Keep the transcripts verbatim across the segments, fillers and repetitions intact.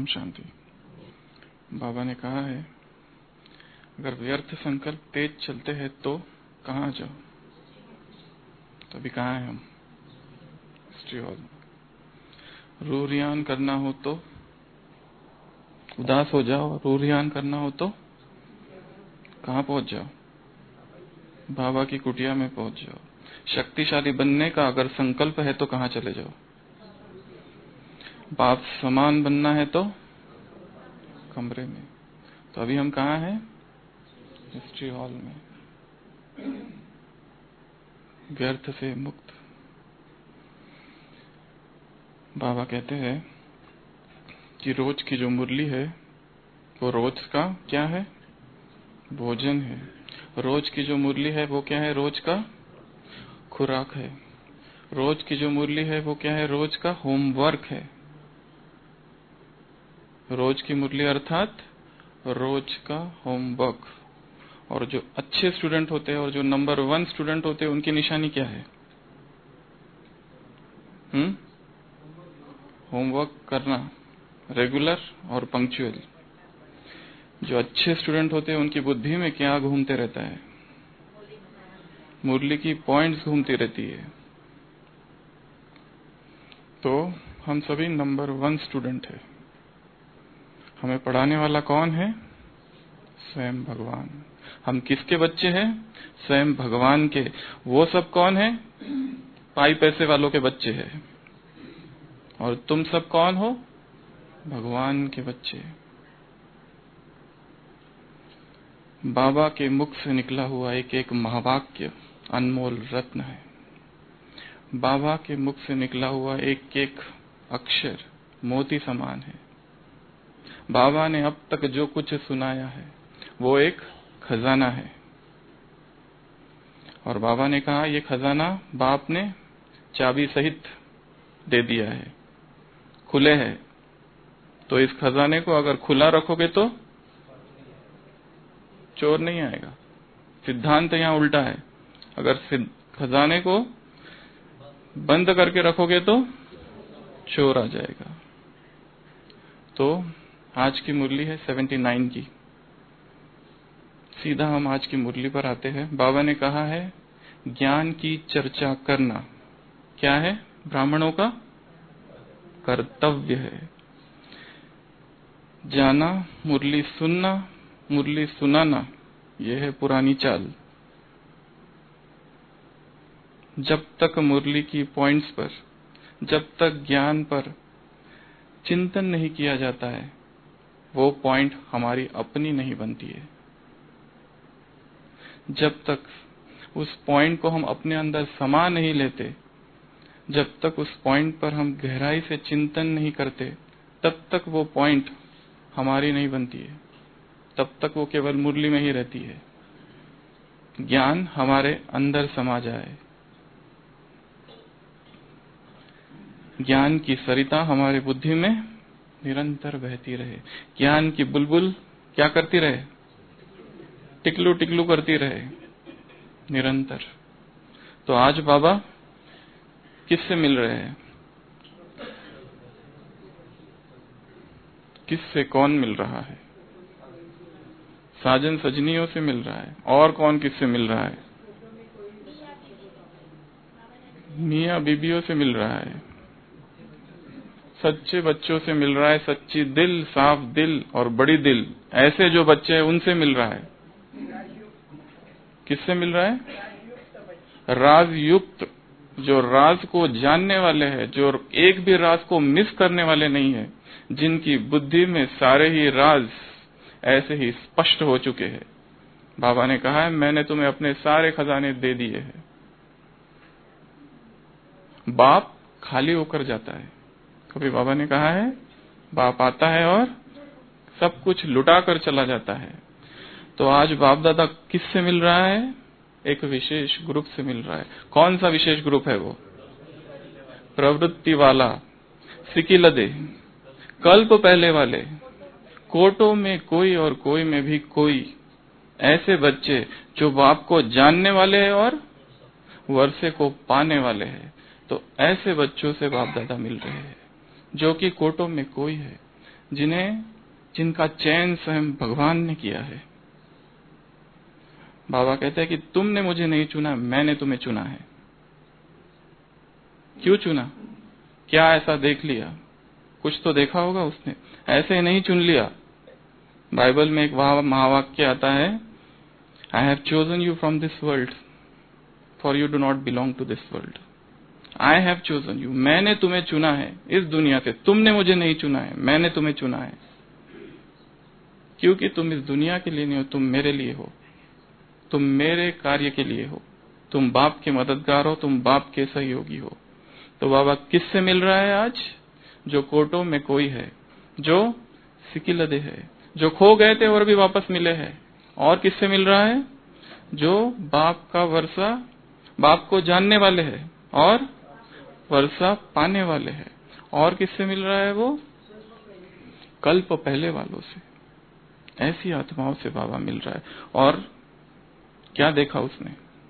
परम शांति। बाबा ने कहा है, अगर व्यर्थ संकल्प तेज चलते हैं तो कहाँ जाओ? तो अभी कहाँ है हम? हिस्ट्री हॉल में। रूरियान करना हो तो उदास हो जाओ, रूरियान करना हो तो कहाँ पहुंच जाओ? बाबा की कुटिया में पहुंच जाओ। शक्तिशाली बनने का अगर संकल्प है तो कहाँ चले जाओ? बाप समान बनना है तो कमरे में। तो अभी हम कहाँ हैं? हिस्ट्री हॉल में, व्यर्थ से मुक्त। बाबा कहते हैं कि रोज की जो मुरली है वो रोज का क्या है? भोजन है। रोज की जो मुरली है वो क्या है? रोज का खुराक है। रोज की जो मुरली है वो क्या है? रोज का होमवर्क है। रोज की मुरली अर्थात रोज का होमवर्क। और जो अच्छे स्टूडेंट होते हैं और जो नंबर वन स्टूडेंट होते हैं उनकी निशानी क्या है? हम्म होमवर्क करना, रेगुलर और पंक्चुअल। जो अच्छे स्टूडेंट होते हैं उनकी बुद्धि में क्या घूमते रहता है? मुरली की पॉइंट्स घूमती रहती है। तो हम सभी नंबर वन स्टूडेंट है। हमें पढ़ाने वाला कौन है? स्वयं भगवान। हम किसके बच्चे हैं? स्वयं भगवान के। वो सब कौन है? पाई पैसे वालों के बच्चे हैं। और तुम सब कौन हो? भगवान के बच्चे। बाबा के मुख से निकला हुआ एक एक महावाक्य अनमोल रत्न है। बाबा के मुख से निकला हुआ एक एक अक्षर मोती समान है। बाबा ने अब तक जो कुछ सुनाया है वो एक खजाना है। और बाबा ने कहा ये खजाना बाप ने चाबी सहित दे दिया है, खुले है। तो इस खजाने को अगर खुला रखोगे तो चोर नहीं आएगा। सिद्धांत यहाँ उल्टा है। अगर खजाने को बंद करके रखोगे तो चोर आ जाएगा। तो आज की मुरली है सेवेंटी नाइन की। सीधा हम आज की मुरली पर आते हैं। बाबा ने कहा है ज्ञान की चर्चा करना क्या है? ब्राह्मणों का कर्तव्य है। जाना, मुरली सुनना, मुरली सुनाना, यह है पुरानी चाल। जब तक मुरली की पॉइंट्स पर, जब तक ज्ञान पर चिंतन नहीं किया जाता है वो पॉइंट हमारी अपनी नहीं बनती है। जब तक उस पॉइंट को हम अपने अंदर समा नहीं लेते, जब तक उस पॉइंट पर हम गहराई से चिंतन नहीं करते, तब तक वो पॉइंट हमारी नहीं बनती है। तब तक वो केवल मुरली में ही रहती है। ज्ञान हमारे अंदर समा जाए, ज्ञान की सरिता हमारे बुद्धि में निरंतर बहती रहे, ज्ञान की बुलबुल क्या करती रहे? टिकलू टिकलू करती रहे निरंतर। तो आज बाबा किससे मिल रहे हैं? किससे कौन मिल रहा है? साजन सजनियों से मिल रहा है। और कौन किससे मिल रहा है? मियाँ बीबियों से मिल रहा है। सच्चे बच्चों से मिल रहा है। सच्ची दिल, साफ दिल और बड़ी दिल, ऐसे जो बच्चे हैं उनसे मिल रहा है। किससे मिल रहा है? राज युक्त, जो राज को जानने वाले हैं, जो एक भी राज को मिस करने वाले नहीं है, जिनकी बुद्धि में सारे ही राज ऐसे ही स्पष्ट हो चुके हैं। बाबा ने कहा है मैंने तुम्हें अपने सारे खजाने दे दिए हैं। बाप खाली होकर जाता है। कभी बाबा ने कहा है बाप आता है और सब कुछ लुटा कर चला जाता है। तो आज बाप दादा किससे मिल रहा है? एक विशेष ग्रुप से मिल रहा है। कौन सा विशेष ग्रुप है वो? प्रवृत्ति वाला, सिकिलदे, कल्प पहले वाले, कोटों में कोई और कोई में भी कोई, ऐसे बच्चे जो बाप को जानने वाले हैं और वर्षे को पाने वाले हैं। तो ऐसे बच्चों से बाप दादा मिल रहे हैं जो कि कोटों में कोई है, जिन्हें जिनका चयन स्वयं भगवान ने किया है। बाबा कहते हैं कि तुमने मुझे नहीं चुना, मैंने तुम्हें चुना है। क्यों चुना? क्या ऐसा देख लिया? कुछ तो देखा होगा उसने, ऐसे नहीं चुन लिया। बाइबल में एक महावाक्य आता है, I have chosen you from this world for you do not belong to this world. I have chosen you, मैंने तुम्हें चुना है इस दुनिया से, तुमने मुझे नहीं चुना है, मैंने तुम्हें चुना है। क्योंकि तुम इस दुनिया के लिए नहीं हो, तुम मेरे लिए हो, तुम मेरे कार्य के लिए हो, तुम बाप के मददगार हो, तुम बाप के सहयोगी हो। तो बाबा किससे मिल रहा है आज? जो कोटों में कोई है, जो सिकिलदे है, जो खो गए थे और भी वापस मिले हैं। और किससे मिल रहा है? जो बाप का वर्षा, बाप को जानने वाले हैं और वर्षा पाने वाले हैं। और किससे मिल रहा है? वो कल्प पहले वालों से, ऐसी आत्माओं से बाबा मिल रहा है। और क्या देखा उसने?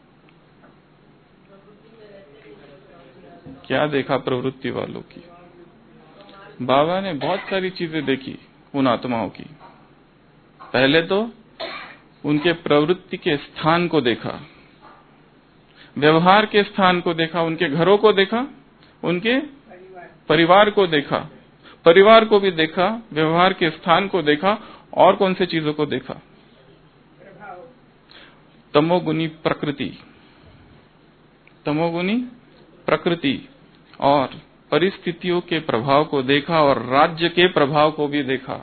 क्या देखा प्रवृत्ति वालों की? बाबा ने बहुत सारी चीजें देखी उन आत्माओं की। पहले तो उनके प्रवृत्ति के स्थान को देखा, व्यवहार के स्थान को देखा, उनके घरों को देखा, उनके परिवार को देखा, परिवार को भी देखा, व्यवहार के स्थान को देखा। और कौन से चीजों को देखा? तमोगुनी प्रकृति, तमोगुनी प्रकृति और परिस्थितियों के प्रभाव को देखा और राज्य के प्रभाव को भी देखा।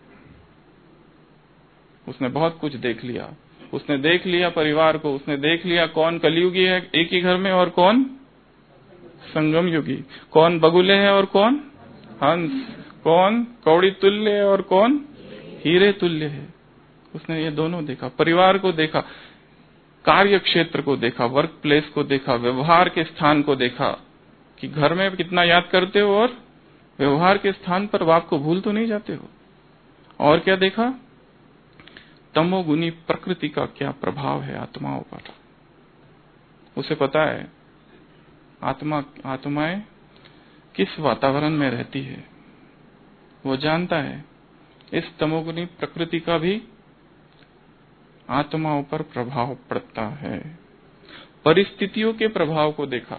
उसने बहुत कुछ देख लिया। उसने देख लिया परिवार को, उसने देख लिया कौन कलयुगी है एक ही घर में और कौन संगम युगी, कौन बगुले है और कौन हंस, कौन कौड़ी तुल्य है और कौन हीरे तुल्य है। उसने ये दोनों देखा, परिवार को देखा, कार्य क्षेत्र को देखा, वर्क प्लेस को देखा, व्यवहार के स्थान को देखा कि घर में कितना याद करते हो और व्यवहार के स्थान पर बाप को भूल तो नहीं जाते हो। और क्या देखा? तमोगुनी प्रकृति का क्या प्रभाव है आत्माओं पर। उसे पता है आत्मा आत्माएं किस वातावरण में रहती है, वो जानता है इस तमोगुनी प्रकृति का भी आत्माओं पर प्रभाव पड़ता है। परिस्थितियों के प्रभाव को देखा,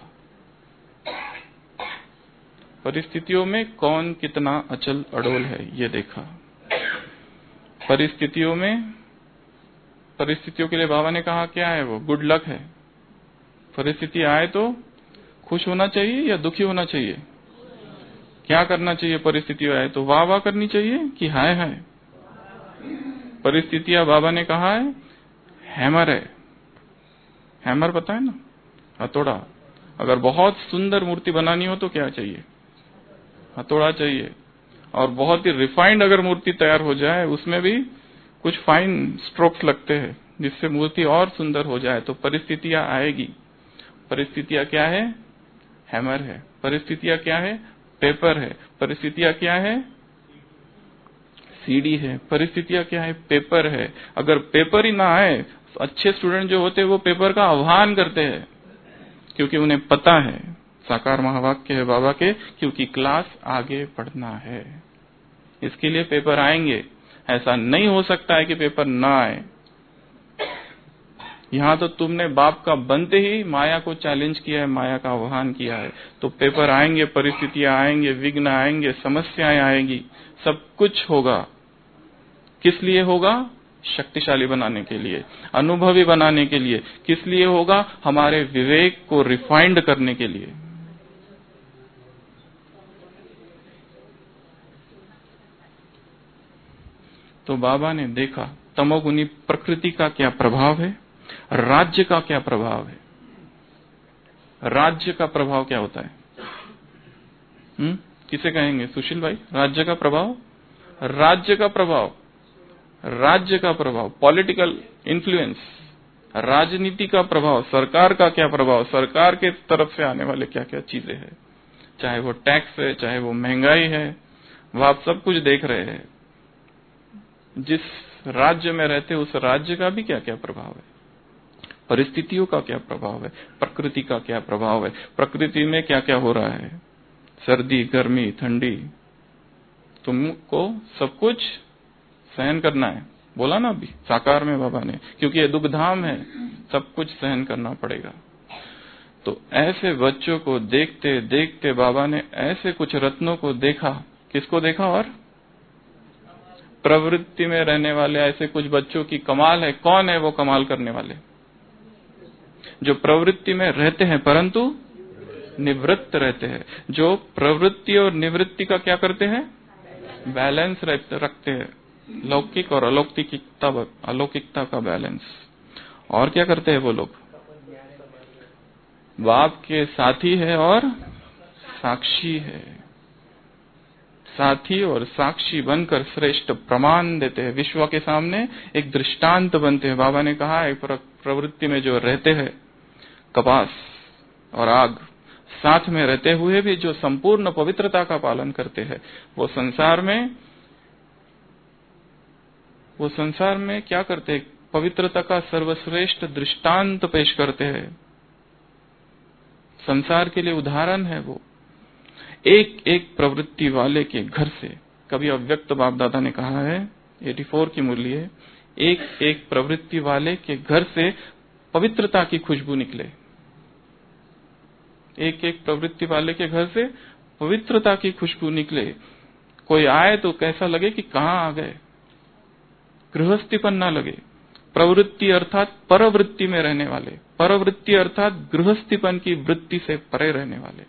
परिस्थितियों में कौन कितना अचल अडोल है ये देखा। परिस्थितियों में, परिस्थितियों के लिए बाबा ने कहा क्या है? वो गुड लक है। परिस्थिति आए तो खुश होना चाहिए या दुखी होना चाहिए? क्या करना चाहिए? परिस्थिति आए तो वाह वाह करनी चाहिए कि हाय हाय? परिस्थितियां बाबा ने कहा है हैमर है। हैमर पता है ना, हथौड़ा। अगर बहुत सुंदर मूर्ति बनानी हो तो क्या चाहिए? हथौड़ा चाहिए। और बहुत ही रिफाइंड अगर मूर्ति तैयार हो जाए, उसमें भी कुछ फाइन स्ट्रोक्स लगते हैं जिससे मूर्ति और सुंदर हो जाए। तो परिस्थितियां आएगी। परिस्थितियां क्या है? हैमर है। परिस्थितियां क्या है? पेपर है। परिस्थितियां क्या है? सीडी है। परिस्थितियां क्या है? पेपर है। अगर पेपर ही ना आए, तो अच्छे स्टूडेंट जो होते हैं वो पेपर का आह्वान करते हैं, क्योंकि उन्हें पता है, साकार महावाक्य है बाबा के, क्योंकि क्लास आगे बढ़ना है, इसके लिए पेपर आएंगे। ऐसा नहीं हो सकता है कि पेपर ना आए। यहाँ तो तुमने बाप का बनते ही माया को चैलेंज किया है, माया का आह्वान किया है, तो पेपर आएंगे, परिस्थितियां आएंगे, विघ्न आएंगे, समस्याएं आएंगी, सब कुछ होगा। किस लिए होगा? शक्तिशाली बनाने के लिए, अनुभवी बनाने के लिए। किस लिए होगा? हमारे विवेक को रिफाइंड करने के लिए। तो बाबा ने देखा तमोगुनी प्रकृति का क्या प्रभाव है, राज्य का क्या प्रभाव है। राज्य का प्रभाव क्या होता है? हम्म किसे कहेंगे सुशील भाई? राज्य का प्रभाव, राज्य का प्रभाव, राज्य का प्रभाव, पॉलिटिकल इन्फ्लुएंस, राजनीति का प्रभाव, सरकार का क्या प्रभाव, सरकार के तरफ से आने वाले क्या क्या चीजें हैं, चाहे वो टैक्स है, चाहे वो महंगाई है, वो आप सब कुछ देख रहे हैं। जिस राज्य में रहते उस राज्य का भी क्या क्या प्रभाव है, परिस्थितियों का क्या प्रभाव है, प्रकृति का क्या प्रभाव है, प्रकृति में क्या क्या हो रहा है, सर्दी, गर्मी, ठंडी। तुमको सब कुछ सहन करना है, बोला ना अभी साकार में बाबा ने, क्योंकि ये दुख धाम है, सब कुछ सहन करना पड़ेगा। तो ऐसे बच्चों को देखते देखते बाबा ने ऐसे कुछ रत्नों को देखा। किसको देखा? और प्रवृत्ति में रहने वाले ऐसे कुछ बच्चों की कमाल है। कौन है वो कमाल करने वाले? जो प्रवृत्ति में रहते हैं परंतु निवृत्त रहते हैं, जो प्रवृत्ति और निवृत्ति का क्या करते हैं? बैलेंस रखते हैं, लौकिक और अलौकिकता अलौकिकता का बैलेंस। और क्या करते हैं वो लोग? बाप के साथी है और साक्षी है, साथी और साक्षी बनकर श्रेष्ठ प्रमाण देते हैं, विश्व के सामने एक दृष्टांत बनते हैं। बाबा ने कहा है प्रवृत्ति में जो रहते हैं, कपास और आग, साथ में रहते हुए भी जो संपूर्ण पवित्रता का पालन करते हैं, वो संसार में वो संसार में क्या करते हैं? पवित्रता का सर्वश्रेष्ठ दृष्टांत पेश करते हैं। संसार के लिए उदाहरण है वो। एक एक प्रवृत्ति वाले के घर से, कभी अव्यक्त बाप दादा ने कहा है, चौरासी की मुरली है, एक एक प्रवृत्ति वाले के घर से पवित्रता की खुशबू निकले। एक एक प्रवृत्ति वाले के घर से पवित्रता की खुशबू निकले। कोई आए तो कैसा लगे कि कहां आ गए, गृहस्थीपन ना लगे। प्रवृत्ति अर्थात परवृत्ति में रहने वाले, परवृत्ति अर्थात गृहस्थीपन की वृत्ति से परे रहने वाले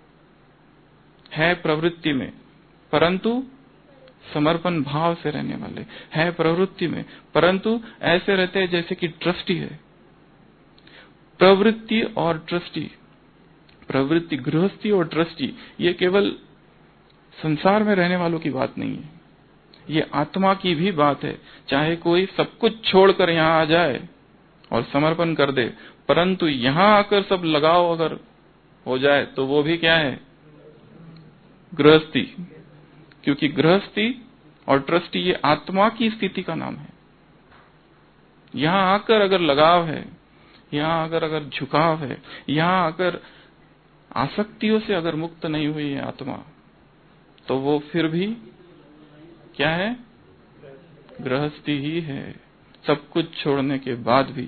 है प्रवृत्ति में, परंतु समर्पण भाव से रहने वाले है प्रवृत्ति में, परंतु ऐसे रहते हैं जैसे कि ट्रस्टी है। प्रवृत्ति और ट्रस्टी, प्रवृत्ति गृहस्थी और ट्रस्टी, ये केवल संसार में रहने वालों की बात नहीं है, ये आत्मा की भी बात है। चाहे कोई सब कुछ छोड़कर यहाँ आ जाए और समर्पण कर दे, परंतु यहाँ आकर सब लगाव अगर हो जाए तो वो भी क्या है? गृहस्थी। क्योंकि गृहस्थी और ट्रस्टी ये आत्मा की स्थिति का नाम है। यहाँ आकर अगर लगाव है, यहाँ अगर अगर झुकाव है, यहाँ आकर आसक्तियों से अगर मुक्त नहीं हुई है आत्मा, तो वो फिर भी क्या है? गृहस्थी ही है, सब कुछ छोड़ने के बाद भी।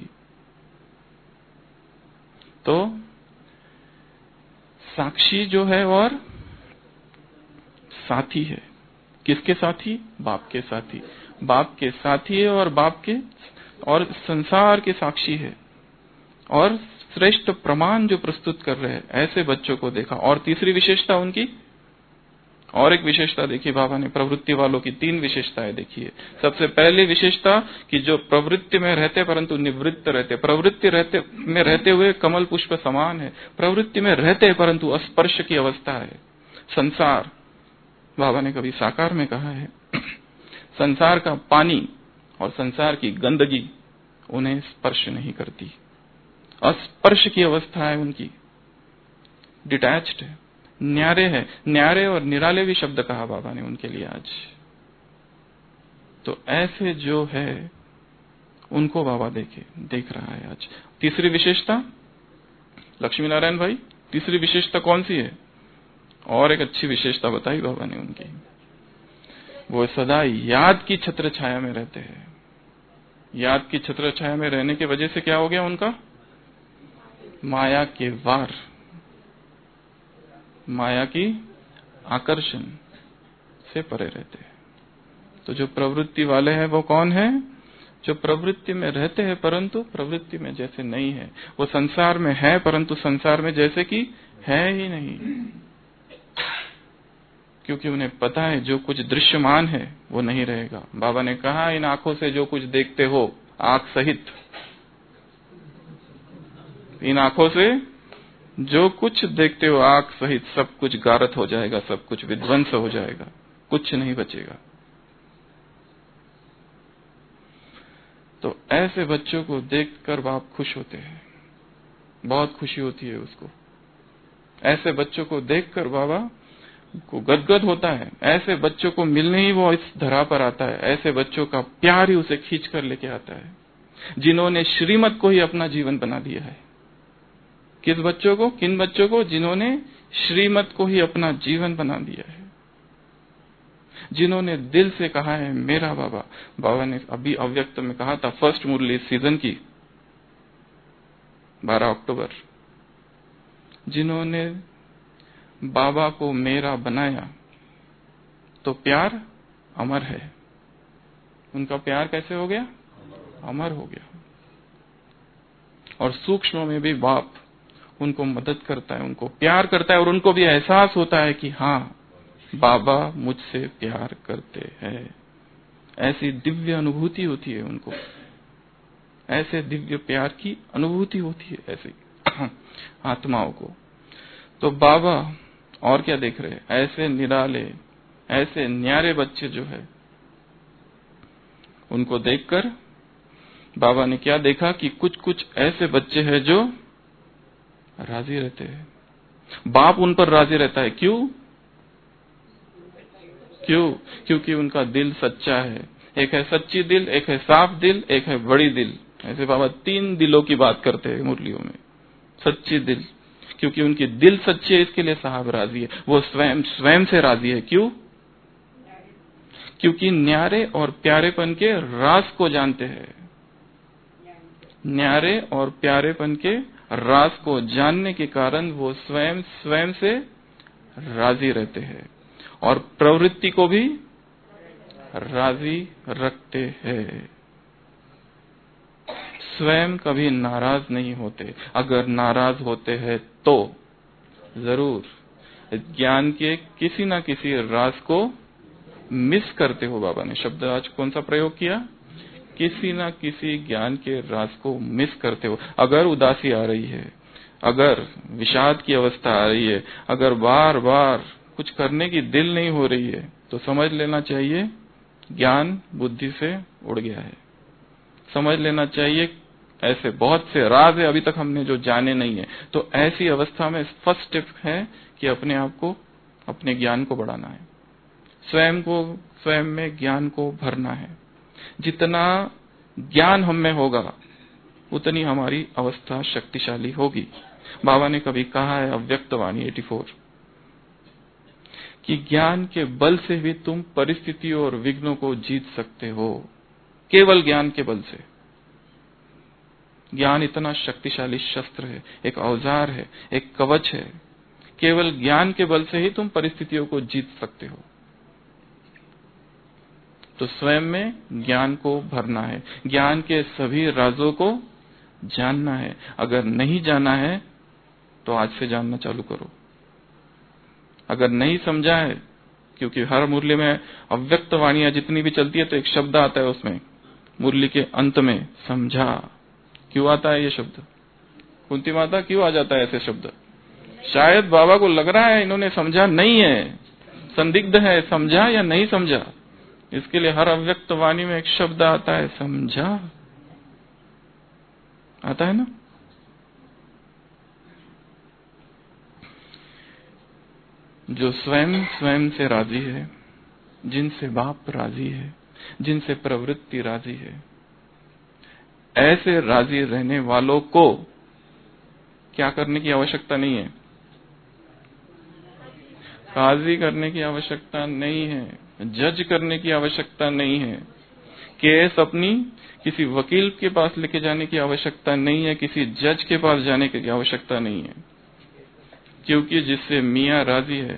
तो साक्षी जो है और साथी है। किसके साथी? बाप के साथी। बाप के साथी है और बाप के और संसार के साक्षी है, और श्रेष्ठ प्रमाण जो प्रस्तुत कर रहे हैं, ऐसे बच्चों को देखा। और तीसरी विशेषता उनकी, और एक विशेषता देखिए बाबा ने, प्रवृत्ति वालों की तीन विशेषताएं देखिए। सबसे पहली विशेषता कि जो प्रवृत्ति में रहते परंतु निवृत्त रहते, प्रवृत्ति रहते में रहते हुए कमल पुष्प समान है, प्रवृत्ति में रहते परंतु स्पर्श की अवस्था है। संसार, बाबा ने कभी साकार में कहा है, संसार का पानी और संसार की गंदगी उन्हें स्पर्श नहीं करती, अस्पर्श की अवस्था है उनकी, डिटैच्ड है, न्यारे है। न्यारे और निराले भी शब्द कहा बाबा ने उनके लिए आज। तो ऐसे जो है उनको बाबा देखे देख रहा है आज। तीसरी विशेषता, लक्ष्मी नारायण भाई, तीसरी विशेषता कौन सी है? और एक अच्छी विशेषता बताई बाबा ने उनकी, वो सदा याद की छत्र छाया में रहते हैं। याद की छत्र छाया में रहने की वजह से क्या हो गया उनका? माया के वार, माया की आकर्षण से परे रहते हैं। तो जो प्रवृत्ति वाले हैं वो कौन है? जो प्रवृत्ति में रहते हैं परंतु प्रवृत्ति में जैसे नहीं है। वो संसार में है परंतु संसार में जैसे कि है ही नहीं, क्योंकि उन्हें पता है जो कुछ दृश्यमान है वो नहीं रहेगा। बाबा ने कहा, इन आंखों से जो कुछ देखते हो, आंख सहित, इन आंखों से जो कुछ देखते हो आंख सहित, सब कुछ गारत हो जाएगा, सब कुछ विध्वंस हो जाएगा, कुछ नहीं बचेगा। तो ऐसे बच्चों को देखकर बाप खुश होते हैं, बहुत खुशी होती है उसको। ऐसे बच्चों को देखकर बाबा को गदगद होता है। ऐसे बच्चों को मिलने ही वो इस धरा पर आता है। ऐसे बच्चों का प्यार ही उसे खींच कर लेके आता है, जिन्होंने श्रीमत को ही अपना जीवन बना दिया है। किस बच्चों को? किन बच्चों को? जिन्होंने श्रीमत को ही अपना जीवन बना दिया है। जिन्होंने दिल से कहा है मेरा बाबा। बाबा ने अभी अव्यक्त में कहा था, फर्स्ट मुरली सीजन की बारह अक्टूबर, जिन्होंने बाबा को मेरा बनाया तो प्यार अमर है। उनका प्यार कैसे हो गया? अमर हो गया। और सूक्ष्म में भी बाप उनको मदद करता है, उनको प्यार करता है, और उनको भी एहसास होता है कि हाँ बाबा मुझसे प्यार करते हैं। ऐसी दिव्य अनुभूति होती है उनको, ऐसे दिव्य प्यार की अनुभूति होती है ऐसी आत्माओं को। तो बाबा और क्या देख रहे हैं? ऐसे निराले, ऐसे न्यारे बच्चे जो है, उनको देखकर बाबा ने क्या देखा कि कुछ कुछ ऐसे बच्चे हैं जो राजी रहते हैं। बाप उन पर राजी रहता है। क्यों? क्यों? क्योंकि उनका दिल सच्चा है। एक है सच्ची दिल, एक है साफ दिल, एक है बड़ी दिल। ऐसे बाबा तीन दिलों की बात करते हैं मुरलियों में। सच्ची दिल, क्योंकि उनकी दिल सच्ची है, इसके लिए साहब राजी है। वो स्वयं स्वयं से राजी है। क्यों? क्योंकि न्यारे और प्यारेपन के राज को जानते हैं। न्यारे और प्यारेपन के राज को जानने के कारण वो स्वयं स्वयं से राजी रहते हैं और प्रवृत्ति को भी राजी रखते हैं। स्वयं कभी नाराज नहीं होते। अगर नाराज होते हैं तो जरूर ज्ञान के किसी ना किसी राज को मिस करते हो। बाबा ने शब्द आज कौन सा प्रयोग किया? किसी ना किसी ज्ञान के राज को मिस करते हो। अगर उदासी आ रही है, अगर विषाद की अवस्था आ रही है, अगर बार बार कुछ करने की दिल नहीं हो रही है, तो समझ लेना चाहिए ज्ञान बुद्धि से उड़ गया है। समझ लेना चाहिए ऐसे बहुत से राज है अभी तक हमने जो जाने नहीं है। तो ऐसी अवस्था में फर्स्ट स्टेप है कि अपने आप को, अपने ज्ञान को बढ़ाना है, स्वयं को, स्वयं में ज्ञान को भरना है। जितना ज्ञान हम में होगा उतनी हमारी अवस्था शक्तिशाली होगी। बाबा ने कभी कहा है अव्यक्त वाणी चौरासी कि ज्ञान के बल से भी तुम परिस्थितियों और विघ्नों को जीत सकते हो। केवल ज्ञान के बल से। ज्ञान इतना शक्तिशाली शस्त्र है, एक औजार है, एक कवच है। केवल ज्ञान के बल से ही तुम परिस्थितियों को जीत सकते हो। तो स्वयं में ज्ञान को भरना है, ज्ञान के सभी राजों को जानना है। अगर नहीं जाना है तो आज से जानना चालू करो। अगर नहीं समझा है, क्योंकि हर मुरली में अव्यक्त वाणियां जितनी भी चलती है तो एक शब्द आता है उसमें, मुरली के अंत में समझा। क्यों आता है ये शब्द? कुंती माता क्यों आ जाता है ऐसे शब्द? शायद बाबा को लग रहा है इन्होंने समझा नहीं है, संदिग्ध है समझा या नहीं समझा। इसके लिए हर अव्यक्त वाणी में एक शब्द आता है, समझा। आता है ना? जो स्वयं स्वयं से राजी है, जिनसे बाप राजी है, जिनसे प्रवृत्ति राजी है, ऐसे राजी रहने वालों को क्या करने की आवश्यकता नहीं है? काजी करने की आवश्यकता नहीं है, जज करने की आवश्यकता नहीं है, केस अपनी किसी वकील के पास लेके जाने की आवश्यकता नहीं है, किसी जज के पास जाने की आवश्यकता नहीं है। क्योंकि जिससे मियाँ राजी है,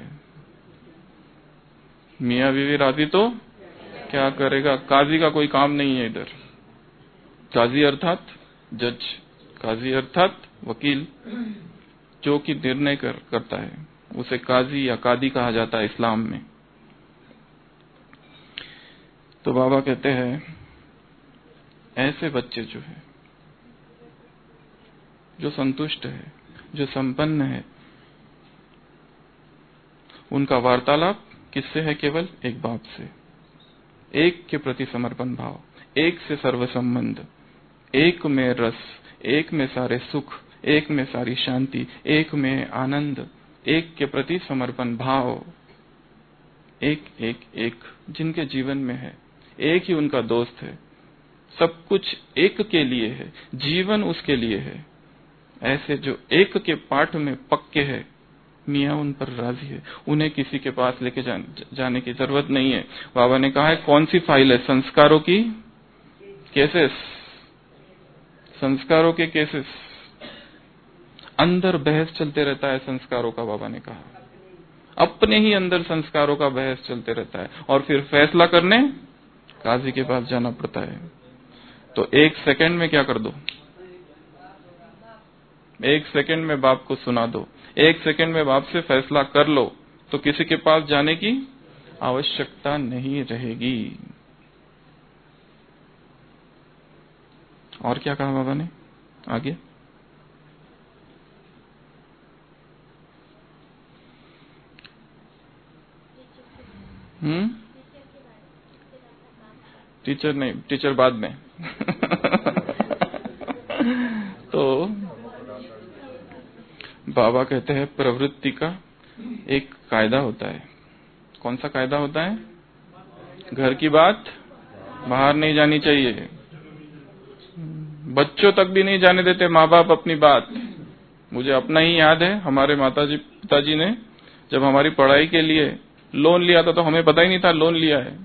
मियाँ बीवी राजी तो क्या करेगा? काजी का कोई काम नहीं है इधर। काजी अर्थात जज, काजी अर्थात वकील, जो कि निर्णय कर, करता है, उसे काजी या कादी कहा जाता है इस्लाम में। तो बाबा कहते हैं ऐसे बच्चे जो है, जो संतुष्ट है, जो संपन्न है, उनका वार्तालाप किससे है? केवल एक बाप से। एक के प्रति समर्पण भाव, एक से सर्व संबंध, एक में रस, एक में सारे सुख, एक में सारी शांति, एक में आनंद, एक के प्रति समर्पण भाव। एक एक एक जिनके जीवन में है, एक ही उनका दोस्त है, सब कुछ एक के लिए है, जीवन उसके लिए है। ऐसे जो एक के पाठ में पक्के है, मियाँ उन पर राजी है, उन्हें किसी के पास लेके जा, जाने की जरूरत नहीं है। बाबा ने कहा है कौन सी फाइल है? संस्कारों की केसेस, संस्कारों के केसेस। अंदर बहस चलते रहता है संस्कारों का। बाबा ने कहा अपने ही अंदर संस्कारों का बहस चलते रहता है, और फिर फैसला करने काजी के पास जाना पड़ता है। तो एक सेकंड में क्या कर दो, एक सेकंड में बाप को सुना दो, एक सेकंड में बाप से फैसला कर लो, तो किसी के पास जाने की आवश्यकता नहीं रहेगी। और क्या कहा बाबा ने आगे? हम्म टीचर नहीं, टीचर बाद में। तो बाबा कहते हैं प्रवृत्ति का एक कायदा होता है। कौन सा कायदा होता है? घर की बात बाहर नहीं जानी चाहिए। बच्चों तक भी नहीं जाने देते माँ बाप अपनी बात। मुझे अपना ही याद है, हमारे माताजी पिताजी ने जब हमारी पढ़ाई के लिए लोन लिया था तो हमें पता ही नहीं था लोन लिया है,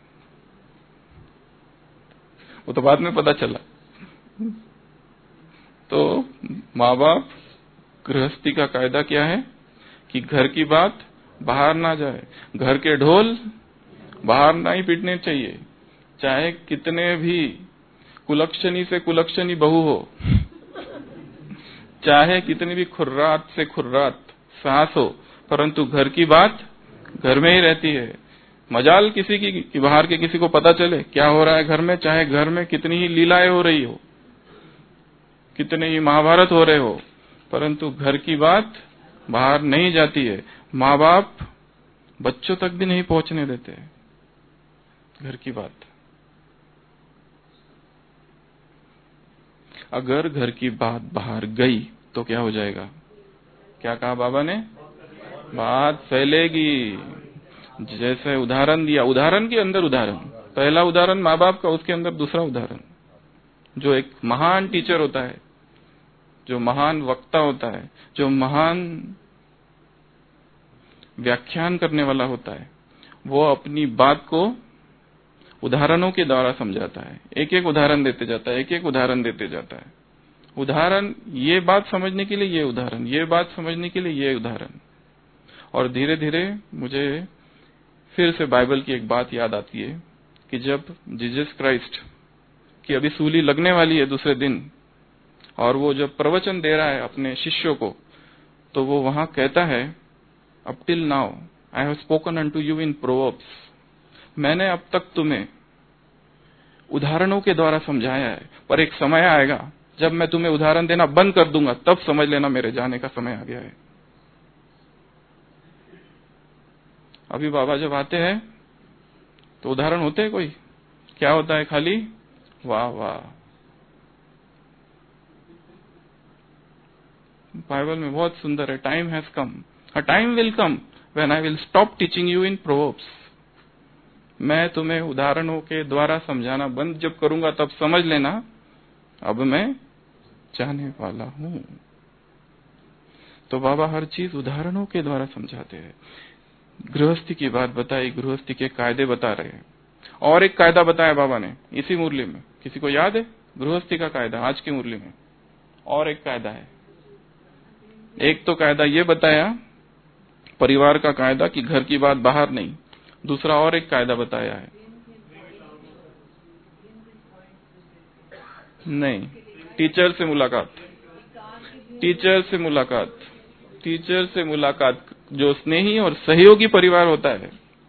वो तो बाद में पता चला। तो माँ बाप, गृहस्थी का कायदा क्या है कि घर की बात बाहर ना जाए, घर के ढोल बाहर ना ही पीटने चाहिए, चाहे कितने भी कुलक्षणी से कुलक्षणी बहू हो, चाहे कितनी भी खुर्रात से खुर्रात सास हो, परंतु घर की बात घर में ही रहती है। मजाल किसी की कि बाहर के किसी को पता चले क्या हो रहा है घर में, चाहे घर में कितनी ही लीलाएं हो रही हो, कितने ही महाभारत हो रहे हो, परंतु घर की बात बाहर नहीं जाती है। माँ बाप बच्चों तक भी नहीं पहुंचने देते घर की बात। अगर घर की बात बाहर गई तो क्या हो जाएगा? क्या कहा बाबा ने? बात फैलेगी। जैसे उदाहरण दिया, उदाहरण के अंदर उदाहरण, पहला उदाहरण माँ बाप का, उसके अंदर दूसरा उदाहरण। जो एक महान टीचर होता है, जो महान वक्ता होता है, जो महान व्याख्यान करने वाला होता है, वो अपनी बात को उदाहरणों के द्वारा समझाता है। एक एक उदाहरण देते जाता है, एक एक उदाहरण देते जाता है। उदाहरण, ये बात समझने के लिए ये उदाहरण, ये बात समझने के लिए ये उदाहरण। और धीरे धीरे मुझे फिर से बाइबल की एक बात याद आती है कि जब जीसस क्राइस्ट की अभी सूली लगने वाली है दूसरे दिन, और वो जब प्रवचन दे रहा है अपने शिष्यों को, तो वो वहां कहता है, up till now I have spoken unto you in proverbs. मैंने अब तक तुम्हें उदाहरणों के द्वारा समझाया है, पर एक समय आएगा जब मैं तुम्हें उदाहरण देना बंद कर दूंगा, तब समझ लेना मेरे जाने का समय आ गया है। अभी बाबा जब आते हैं तो उदाहरण होते हैं कोई? क्या होता है? खाली वाह वाह। बाइबल में बहुत सुंदर है, time has come, a time will come when I will stop teaching you in proverbs. मैं तुम्हें उदाहरणों के द्वारा समझाना बंद जब करूंगा, तब समझ लेना अब मैं जाने वाला हूं। तो बाबा हर चीज उदाहरणों के द्वारा समझाते हैं। गृहस्थी की बात बताई, गृहस्थी के कायदे बता रहे हैं। और एक कायदा बताया बाबा ने इसी मुरली में, किसी को याद है? गृहस्थी का कायदा आज की मुरली में और एक कायदा है। एक तो कायदा ये बताया परिवार का कायदा कि घर की बात बाहर नहीं, दूसरा और एक कायदा बताया है, नहीं, टीचर से मुलाकात, टीचर से मुलाकात, टीचर से मुलाकात। जो स्नेही और सहयोगी परिवार होता है,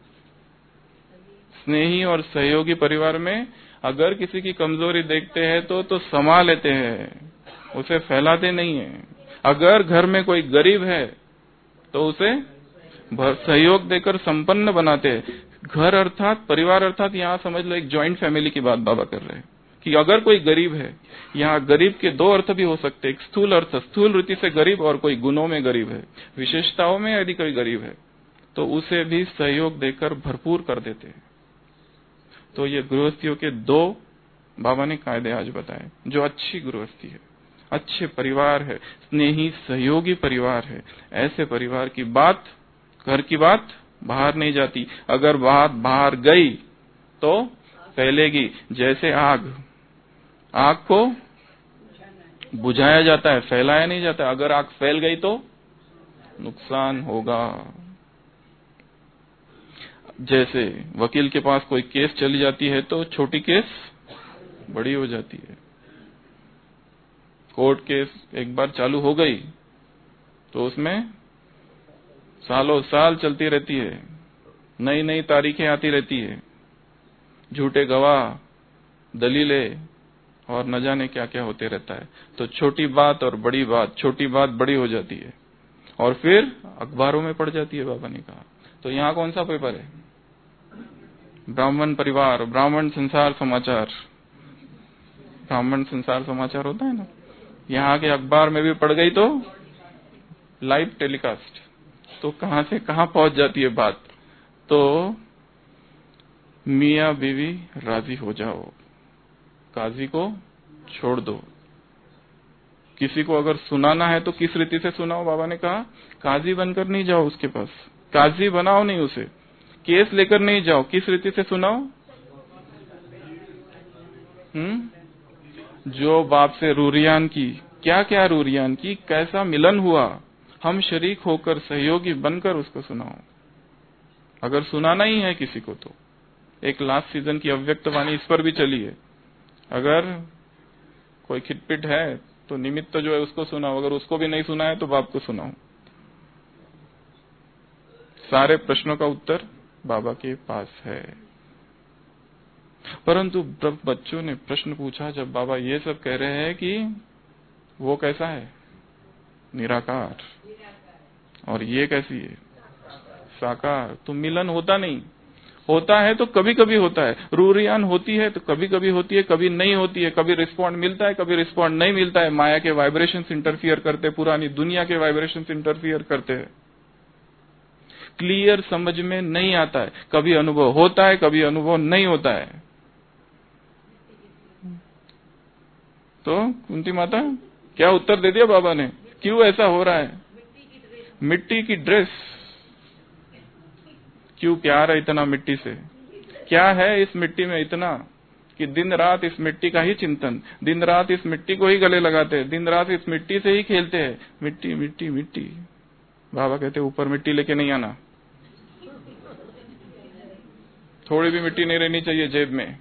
स्नेही और सहयोगी परिवार में अगर किसी की कमजोरी देखते हैं तो तो समा लेते हैं, उसे फैलाते नहीं है। अगर घर में कोई गरीब है तो उसे सहयोग देकर संपन्न बनाते हैं। घर अर्थात परिवार अर्थात यहाँ समझ लो एक जॉइंट फैमिली की बात बाबा कर रहे हैं कि अगर कोई गरीब है, यहाँ गरीब के दो अर्थ भी हो सकते हैं। एक स्थूल अर्थ, स्थूल रीति से गरीब, और कोई गुणों में गरीब है, विशेषताओं में यदि कोई गरीब है तो उसे भी सहयोग देकर भरपूर कर देते हैं। तो ये गृहस्थियों के दो बाबा ने कायदे आज बताए, जो अच्छी गृहस्थी है। अच्छे परिवार है, स्नेही सहयोगी परिवार है, ऐसे परिवार की बात, घर की बात बाहर नहीं जाती। अगर बात बाहर गई तो फैलेगी। जैसे आग, आग को बुझाया जाता है, फैलाया नहीं जाता। अगर आग फैल गई तो नुकसान होगा। जैसे वकील के पास कोई केस चली जाती है तो छोटी केस बड़ी हो जाती है। कोर्ट केस एक बार चालू हो गई तो उसमें सालों साल चलती रहती है, नई नई तारीखें आती रहती है, झूठे गवाह, दलीलें और न जाने क्या क्या होते रहता है। तो छोटी बात और बड़ी बात, छोटी बात बड़ी हो जाती है और फिर अखबारों में पड़ जाती है, बाबा ने कहा। तो यहाँ कौन सा पेपर है? ब्राह्मण परिवार, ब्राह्मण संसार समाचार, ब्राह्मण संसार समाचार होता है ना, यहाँ के अखबार में भी पड़ गई तो लाइव टेलीकास्ट। तो कहां से कहां पहुंच जाती है बात। तो मियाँ बीवी राजी हो जाओ, काजी को छोड़ दो। किसी को अगर सुनाना है तो किस रीति से सुनाओ? बाबा ने कहा काजी बनकर नहीं जाओ उसके पास, काजी बनाओ नहीं उसे, केस लेकर नहीं जाओ, किस रीति से सुनाओ? हम्म जो बाप से रूरियान की, क्या क्या रूरियान की, कैसा मिलन हुआ, हम शरीक होकर सहयोगी बनकर उसको सुनाओ। अगर सुनाना ही है किसी को तो एक लास्ट सीजन की अव्यक्त वाणी इस पर भी चली है। अगर कोई खिटपिट है तो निमित्त तो जो है उसको सुनाओ, अगर उसको भी नहीं सुना है तो बाप को सुनाओ। सारे प्रश्नों का उत्तर बाबा के पास है। परंतु जब बच्चों ने प्रश्न पूछा, जब बाबा ये सब कह रहे हैं कि वो कैसा है, निराकार, और ये कैसी है, साकार, तो मिलन होता नहीं, होता है तो कभी कभी होता है, रूरियान होती है तो कभी कभी होती है, कभी नहीं होती है, कभी रिस्पॉन्ड मिलता है, कभी रिस्पॉन्ड नहीं मिलता है। माया के वाइब्रेशंस इंटरफियर करते, पुरानी दुनिया के वाइब्रेशंस इंटरफियर करते हैं, क्लियर समझ में नहीं आता है। कभी अनुभव होता है, कभी अनुभव नहीं होता है। तो कुंती माता क्या उत्तर दे दिया बाबा ने, क्यों ऐसा हो रहा है? मिट्टी की ड्रेस, क्यों प्यार है इतना मिट्टी से? क्या है इस मिट्टी में इतना कि दिन रात इस मिट्टी का ही चिंतन, दिन रात इस मिट्टी को ही गले लगाते हैं, दिन रात इस मिट्टी से ही खेलते हैं। मिट्टी मिट्टी मिट्टी। बाबा कहते ऊपर मिट्टी लेके नहीं आना, थोड़ी भी मिट्टी नहीं रहनी चाहिए जेब में।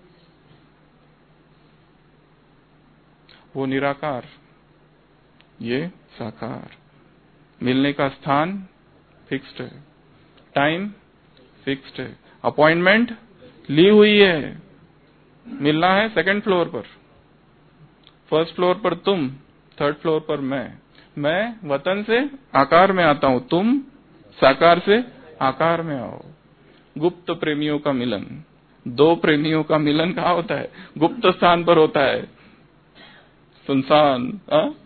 वो निराकार, ये साकार। मिलने का स्थान फिक्स्ड है, टाइम फिक्स्ड है, अपॉइंटमेंट ली हुई है। मिलना है सेकंड फ्लोर पर, फर्स्ट फ्लोर पर तुम, थर्ड फ्लोर पर मैं। मैं वतन से आकार में आता हूं, तुम साकार से आकार में आओ। गुप्त प्रेमियों का मिलन, दो प्रेमियों का मिलन कहाँ होता है? गुप्त स्थान पर होता है, सुनसान।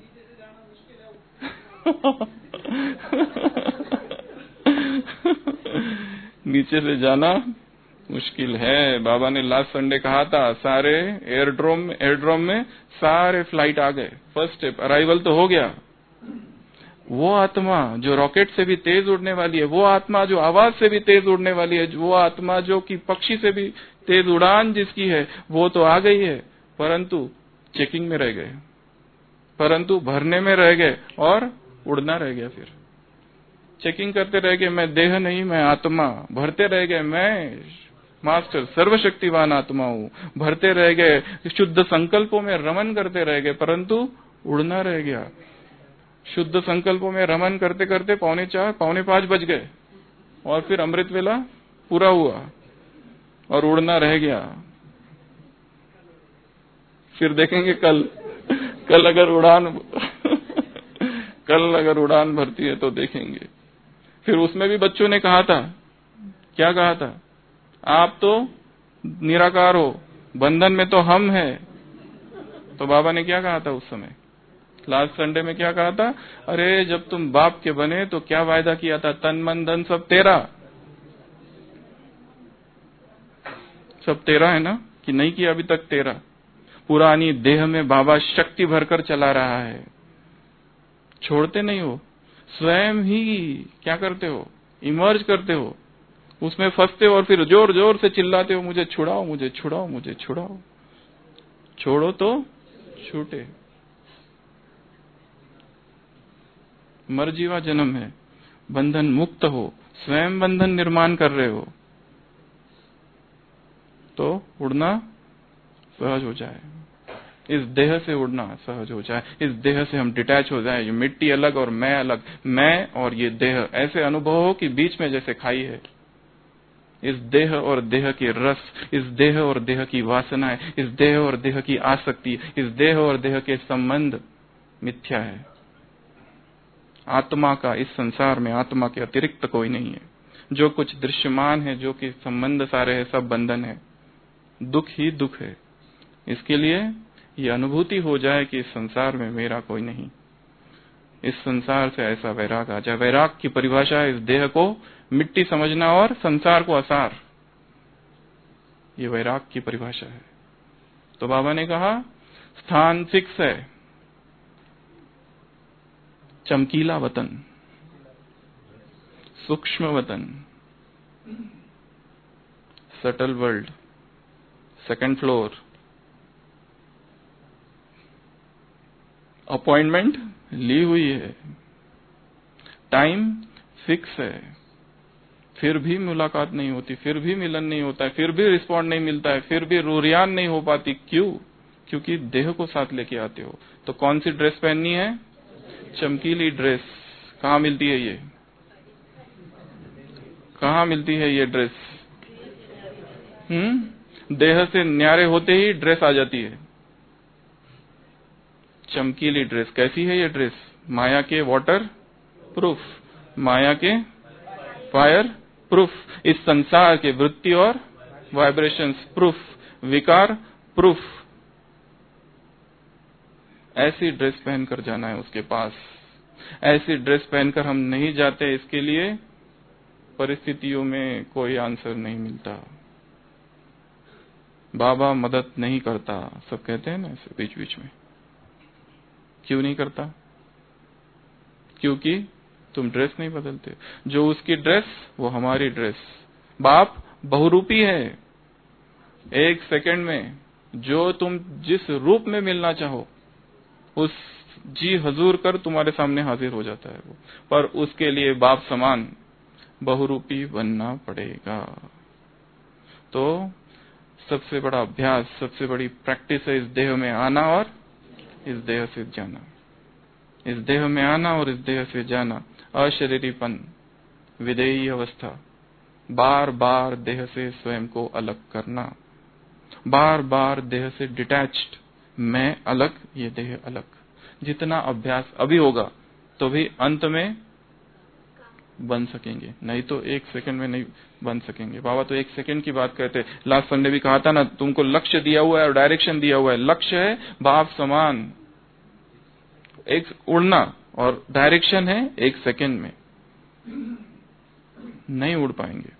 नीचे से जाना मुश्किल है। बाबा ने लास्ट संडे कहा था, सारे एयरड्रोम एयरड्रोम में सारे फ्लाइट आ गए, फर्स्ट स्टेप अराइवल तो हो गया। वो आत्मा जो रॉकेट से भी तेज उड़ने वाली है, वो आत्मा जो आवाज से भी तेज उड़ने वाली है, वो आत्मा जो कि पक्षी से भी तेज उड़ान जिसकी है, वो तो आ गई है, परंतु चेकिंग में रह गए, परंतु भरने में रह गए और उड़ना रह गया। फिर चेकिंग करते रह गए, मैं देह नहीं मैं आत्मा, भरते रह गए मैं मास्टर सर्वशक्तिवान आत्मा हूँ, भरते रह गए, शुद्ध संकल्पों में रमन करते रह गए, परंतु उड़ना रह गया। शुद्ध संकल्पों में रमन करते करते पौने चार पौने पांच बज गए और फिर अमृत वेला पूरा हुआ और उड़ना रह गया। फिर देखेंगे कल कल अगर उड़ान कल अगर उड़ान भरती है तो देखेंगे। फिर उसमें भी बच्चों ने कहा था, क्या कहा था? आप तो निराकार हो, बंधन में तो हम हैं। तो बाबा ने क्या कहा था उस समय, लास्ट संडे में क्या कहा था? अरे जब तुम बाप के बने तो क्या वायदा किया था? तन मन धन सब तेरा, सब तेरा है ना, कि नहीं किया अभी तक तेरा? पुरानी देह में बाबा शक्ति भरकर चला रहा है, छोड़ते नहीं हो, स्वयं ही क्या करते हो, इमर्ज करते हो, उसमें फंसते हो और फिर जोर जोर से चिल्लाते हो, मुझे छुड़ाओ, मुझे छुड़ाओ, मुझे छुड़ाओ। छोड़ो तो छूटे। मरजीवा जन्म है, बंधन मुक्त हो, स्वयं बंधन निर्माण कर रहे हो तो उड़ना सहज हो जाए, इस देह से उड़ना सहज हो जाए, इस देह से हम डिटैच हो जाए। ये मिट्टी अलग और मैं अलग, मैं और ये देह ऐसे अनुभव हो कि बीच में जैसे खाई है। इस देह और देह के रस, इस देह और देह की वासनाएं, इस देह और देह की आसक्ति, इस देह और देह के संबंध मिथ्या है। आत्मा का इस संसार में आत्मा के अतिरिक्त कोई नहीं है। जो कुछ दृश्यमान है, जो कि संबंध सारे है, सब बंधन है, दुख ही दुख है। इसके लिए ये अनुभूति हो जाए कि इस संसार में मेरा कोई नहीं, इस संसार से ऐसा वैराग आ जाए। वैराग की परिभाषा है इस देह को मिट्टी समझना और संसार को असार, ये वैराग की परिभाषा है। तो बाबा ने कहा स्थान फिक्स है, चमकीला वतन, सूक्ष्म वतन, subtle world, second floor, appointment ली हुई है, टाइम फिक्स है, फिर भी मुलाकात नहीं होती, फिर भी मिलन नहीं होता है, फिर भी रिस्पॉन्ड नहीं मिलता है, फिर भी रूरियान नहीं हो पाती। क्यों? क्योंकि देह को साथ लेके आते हो। तो कौन सी ड्रेस पहननी है? चमकीली ड्रेस। कहाँ मिलती है ये? कहाँ मिलती है ये ड्रेस? हम्म देह से न्यारे होते ही ड्रेस आ जाती है, चमकीली ड्रेस। कैसी है ये ड्रेस? माया के वाटर प्रूफ, माया के फायर प्रूफ, इस संसार के वृत्ति और वाइब्रेशंस प्रूफ, विकार प्रूफ। ऐसी ड्रेस पहनकर जाना है उसके पास। ऐसी ड्रेस पहनकर हम नहीं जाते, इसके लिए परिस्थितियों में कोई आंसर नहीं मिलता, बाबा मदद नहीं करता। सब कहते हैं ना ऐसे बीच बीच में। क्यों नहीं करता? क्योंकि तुम ड्रेस नहीं बदलते। जो उसकी ड्रेस वो हमारी ड्रेस। बाप बहुरूपी है, एक सेकंड में जो तुम जिस रूप में मिलना चाहो उस जी हजूर कर तुम्हारे सामने हाजिर हो जाता है वो, पर उसके लिए बाप समान बहुरूपी बनना पड़ेगा। तो सबसे बड़ा अभ्यास, सबसे बड़ी प्रैक्टिस है इस देह में आना और इस देह से जाना, इस देह में आना और इस देह से जाना। अशरीरीपन, विदेही अवस्था, बार बार देह से स्वयं को अलग करना, बार बार देह से डिटैच्ड, मैं अलग ये देह अलग। जितना अभ्यास अभी होगा तो भी अंत में बन सकेंगे, नहीं तो एक सेकंड में नहीं बन सकेंगे। बाबा तो एक सेकंड की बात कहते। लास्ट संडे भी कहा था ना, तुमको लक्ष्य दिया हुआ है और डायरेक्शन दिया हुआ है। लक्ष्य है बाप समान एक उड़ना और डायरेक्शन है एक सेकंड में। नहीं उड़ पाएंगे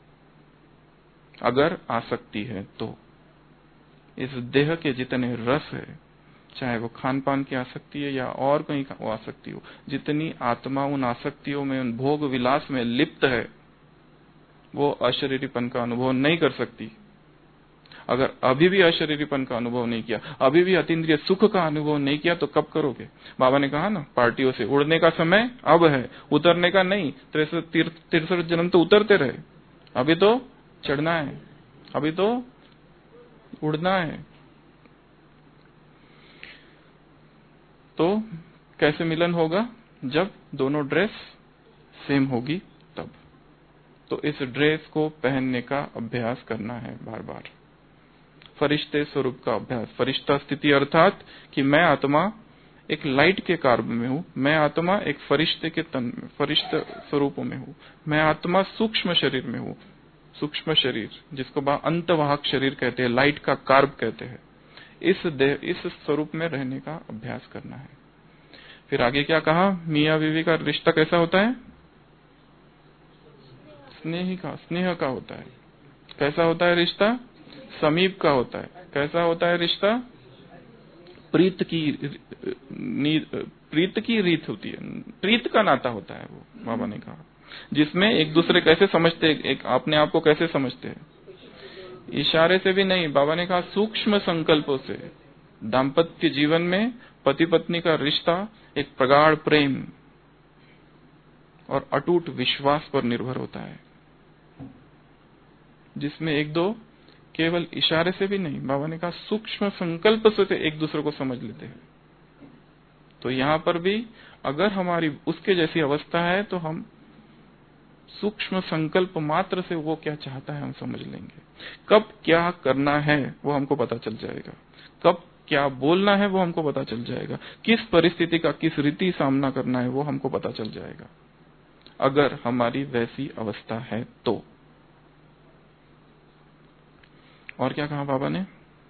अगर आसक्ति है तो। इस देह के जितने रस है, चाहे वो खान पान की आसक्ति है या और कहीं वो आसक्ति हो, जितनी आत्मा उन आसक्तियों में, उन भोग विलास में लिप्त है, वो अशरीरीपन का अनुभव नहीं कर सकती। अगर अभी भी अशरीरीपन का अनुभव नहीं किया, अभी भी अतीन्द्रिय सुख का अनुभव नहीं किया, तो कब करोगे? बाबा ने कहा ना, पार्टियों से उड़ने का समय अब है, उतरने का नहीं। तिरसठ जन्म तो उतरते रहे, अभी तो चढ़ना है, अभी तो उड़ना है। तो कैसे मिलन होगा? जब दोनों ड्रेस सेम होगी तब। तो इस ड्रेस को पहनने का अभ्यास करना है बार बार। फरिश्ते स्वरूप का अभ्यास। फरिश्ता स्थिति अर्थात कि मैं आत्मा एक लाइट के कार्ब में हूँ, मैं आत्मा एक फरिश्ते के तन में, फरिश्ते स्वरूप में हूँ। मैं आत्मा सूक्ष्म शरीर में हूँ, सूक्ष्म शरीर जिसको अंतवाहक शरीर कहते हैं, लाइट का कार्ब कहते हैं। इस देह, इस स्वरूप में रहने का अभ्यास करना है। फिर आगे क्या कहा? मियाँ बीवी का रिश्ता कैसा होता है? स्नेह का, स्नेह का होता है। कैसा होता है रिश्ता? समीप का होता है। कैसा होता है रिश्ता? प्रीत की प्रीत की रीत होती है, प्रीत का नाता होता है वो, बाबा ने कहा, जिसमें एक दूसरे कैसे समझते, एक अपने आप को कैसे समझते हैं, इशारे से भी नहीं, बाबा ने कहा सूक्ष्म संकल्पों से। दाम्पत्य जीवन में पति पत्नी का रिश्ता एक प्रगाढ़ प्रेम और अटूट विश्वास पर निर्भर होता है, जिसमें एक दो केवल इशारे से भी नहीं, बाबा ने कहा सूक्ष्म संकल्प से एक दूसरे को समझ लेते हैं। तो यहां पर भी अगर हमारी उसके जैसी अवस्था है तो हम सूक्ष्म संकल्प मात्र से वो क्या चाहता है हम समझ लेंगे। कब क्या करना है वो हमको पता चल जाएगा, कब क्या बोलना है वो हमको पता चल जाएगा, किस परिस्थिति का किस रीति सामना करना है वो हमको पता चल जाएगा, अगर हमारी वैसी अवस्था है तो। और क्या कहा बाबा ने?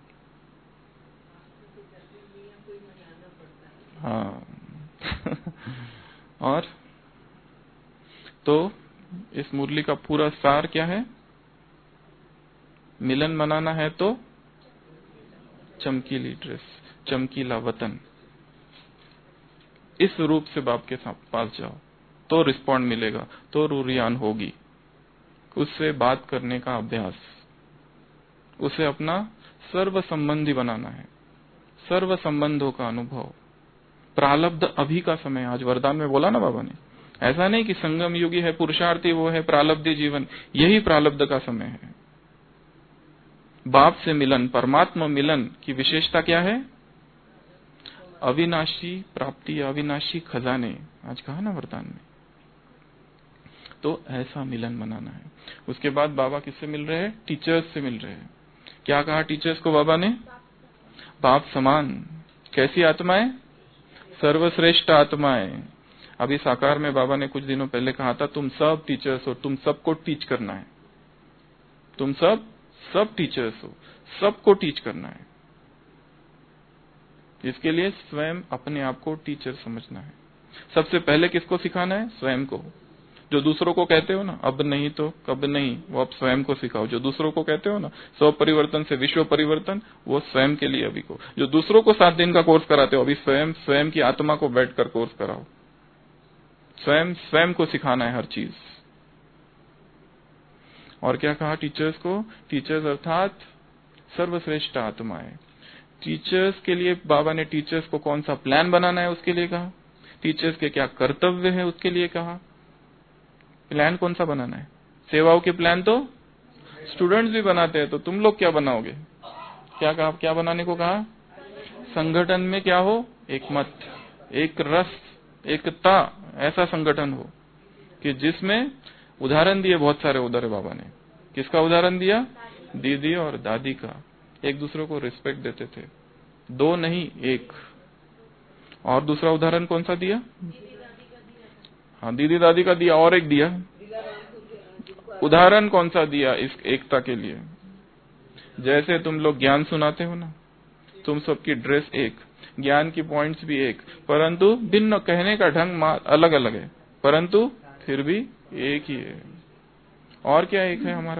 हाँ और तो इस मुरली का पूरा सार क्या है? मिलन मनाना है तो चमकीली ड्रेस, चमकीला वतन, इस रूप से बाप के पास जाओ तो रिस्पॉन्ड मिलेगा, तो रूरियान होगी। उससे बात करने का अभ्यास, उसे अपना सर्व संबंधी बनाना है, सर्व संबंधों का अनुभव। प्रालब्ध अभी का समय, आज वरदान में बोला ना बाबा ने, ऐसा नहीं कि संगम युगी है, पुरुषार्थी वो है, प्रालब्धि जीवन, यही प्रालब्ध का समय है। बाप से मिलन, परमात्मा मिलन की विशेषता क्या है? अविनाशी प्राप्ति, अविनाशी खजाने, आज कहा ना वरदान में। तो ऐसा मिलन मनाना है। उसके बाद बाबा किससे मिल रहे हैं? टीचर्स से मिल रहे हैं। क्या कहा टीचर्स को बाबा ने? बाप समान। कैसी आत्माएं? सर्वश्रेष्ठ आत्माएं। अभी साकार में बाबा ने कुछ दिनों पहले कहा था, तुम सब टीचर्स हो, तुम सबको टीच करना है, तुम सब सब टीचर्स हो, सबको टीच करना है। इसके लिए स्वयं अपने आप को टीचर समझना है। सबसे पहले किसको सिखाना है? स्वयं को। जो दूसरों को कहते हो ना, अब नहीं तो कब नहीं, वो अब स्वयं को सिखाओ। जो दूसरों को कहते हो ना, स्व परिवर्तन से विश्व परिवर्तन, वो स्वयं के लिए अभी को। जो दूसरों को सात दिन का कोर्स कराते हो, अभी स्वयं स्वयं की आत्मा को बैठकर कोर्स कराओ। स्वयं स्वयं को सिखाना है हर चीज। और क्या कहा टीचर्स को? टीचर्स अर्थात सर्वश्रेष्ठ आत्माएं। टीचर्स के लिए बाबा ने टीचर्स को कौन सा प्लान बनाना है उसके लिए कहा, टीचर्स के क्या कर्तव्य है उसके लिए कहा। प्लान कौन सा बनाना है? सेवाओं के प्लान तो स्टूडेंट्स भी बनाते हैं, तो तुम लोग क्या बनाओगे? क्या कहा, क्या बनाने को कहा? संगठन में क्या हो? एक मत, एक रस, एकता, ऐसा संगठन हो कि जिसमें उदाहरण दिए बहुत सारे उधर बाबा ने। किसका उदाहरण दिया? दीदी और दादी का। एक दूसरे को रिस्पेक्ट देते थे, दो नहीं एक। और दूसरा उदाहरण कौन सा दिया? हाँ, दीदी दादी का दिया, और एक दिया उदाहरण कौन सा दिया इस एकता के लिए? जैसे तुम लोग ज्ञान सुनाते हो ना, तुम सबकी ड्रेस एक, ज्ञान की पॉइंट्स भी एक, परंतु भिन्न, कहने का ढंग अलग अलग है, परंतु फिर भी एक ही है। और क्या एक है हमारा?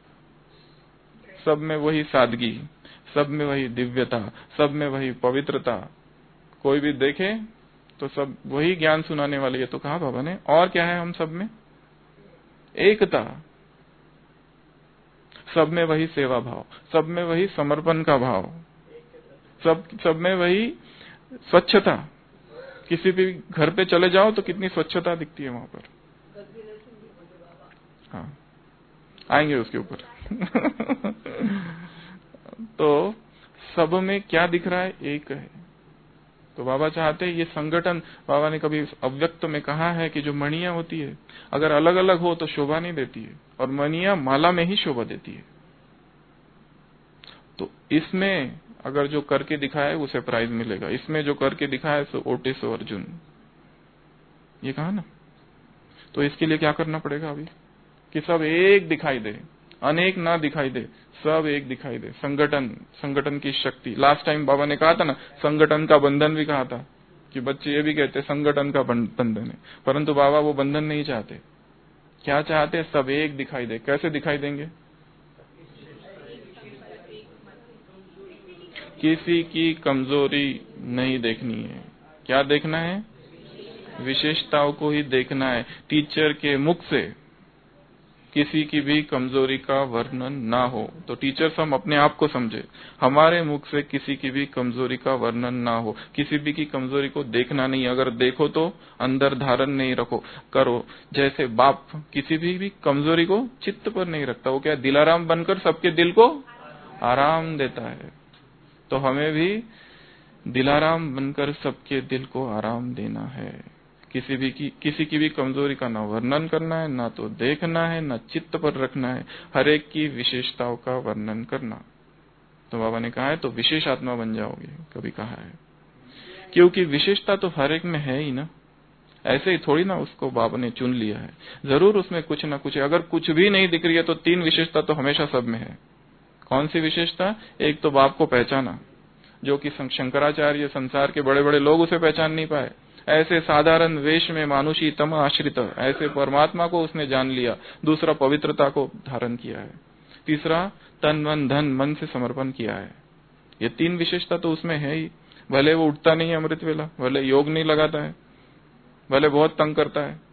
सब में वही सादगी, सब में वही दिव्यता, सब में वही पवित्रता। कोई भी देखे तो सब वही ज्ञान सुनाने वाले। ये तो कहा बाबा ने। और क्या है हम सब में? एकता। सब में वही सेवा भाव, सब में वही समर्पण का भाव, सब सब में वही स्वच्छता। किसी भी घर पे चले जाओ तो कितनी स्वच्छता दिखती है वहां पर। हाँ, आएंगे उसके ऊपर तो सब में क्या दिख रहा है? एक है। तो बाबा चाहते हैं ये संगठन, बाबा ने कभी अव्यक्त में कहा है कि जो मणियां होती है अगर अलग अलग हो तो शोभा नहीं देती है, और मणियां माला में ही शोभा देती है। तो इसमें अगर जो करके दिखाए उसे प्राइज मिलेगा, इसमें जो करके दिखाए सो ओटिस अर्जुन, ये कहा ना। तो इसके लिए क्या करना पड़ेगा अभी कि सब एक दिखाई दे, अनेक ना दिखाई दे, सब एक दिखाई दे। संगठन, संगठन की शक्ति। लास्ट टाइम बाबा ने कहा था ना, संगठन का बंधन भी कहा था कि बच्चे ये भी कहते संगठन का बंधन है, परंतु बाबा वो बंधन नहीं चाहते। क्या चाहते? सब एक दिखाई दे। कैसे दिखाई देंगे? किसी की कमजोरी नहीं देखनी है। क्या देखना है? विशेषताओं को ही देखना है। टीचर के मुख से किसी की भी कमजोरी का वर्णन ना हो। तो टीचर्स हम अपने आप को समझे, हमारे मुख से किसी की भी कमजोरी का वर्णन ना हो। किसी भी की कमजोरी को देखना नहीं, अगर देखो तो अंदर धारण नहीं रखो करो। जैसे बाप किसी भी, भी कमजोरी को चित्त पर नहीं रखता, वो क्या दिलाराम बनकर सबके दिल को आराम देता है। तो हमें भी दिलाराम बनकर सबके दिल को आराम देना है। किसी भी की किसी की भी कमजोरी का ना वर्णन करना है, ना तो देखना है, ना चित्त पर रखना है, हर एक की विशेषताओं का वर्णन करना। तो बाबा ने कहा है तो विशेष आत्मा बन जाओगे, कभी कहा है, क्योंकि विशेषता तो हर एक में है ही ना। ऐसे ही थोड़ी ना उसको बाबा ने चुन लिया है, जरूर उसमें कुछ ना कुछ है। अगर कुछ भी नहीं दिख रही है तो तीन विशेषता तो हमेशा सब में है। कौन सी विशेषता? एक तो बाप को पहचाना, जो कि शंकराचार्य संसार के बड़े बड़े लोग उसे पहचान नहीं पाए। ऐसे साधारण वेश में मानुषी तम आश्रित ऐसे परमात्मा को उसने जान लिया। दूसरा, पवित्रता को धारण किया है। तीसरा, तन मन धन मन से समर्पण किया है। ये तीन विशेषता तो उसमें है ही। भले वो उठता नहीं है अमृत वेला, भले योग नहीं लगाता है, भले बहुत तंग करता है।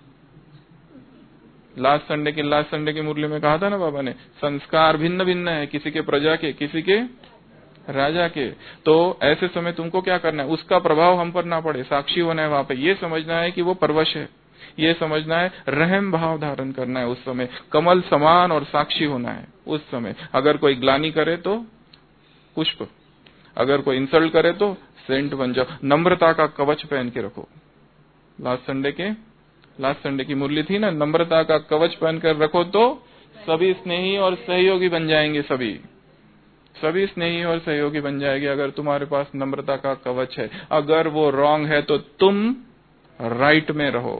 लास्ट संडे की लास्ट संडे की मुरली में कहा था ना बाबा ने, संस्कार भिन्न भिन्न है, किसी के प्रजा के, किसी के राजा के। तो ऐसे समय तुमको क्या करना है? उसका प्रभाव हम पर ना पड़े, साक्षी होना है वहां पे। ये समझना है कि वो परवश है, ये समझना है, रहम भाव धारण करना है उस समय, कमल समान और साक्षी होना है उस समय। अगर कोई ग्लानि करे तो पुष्प, अगर कोई इंसल्ट करे तो सेंट बन जाओ। नम्रता का कवच पहन के रखो। लास्ट संडे के लास्ट संडे की मुरली थी ना, नम्रता का कवच पहन कर रखो तो सभी स्नेही और सहयोगी बन जाएंगे। सभी सभी स्नेही और सहयोगी बन जाएगी अगर तुम्हारे पास नम्रता का कवच है। अगर वो रॉन्ग है तो तुम राइट में रहो।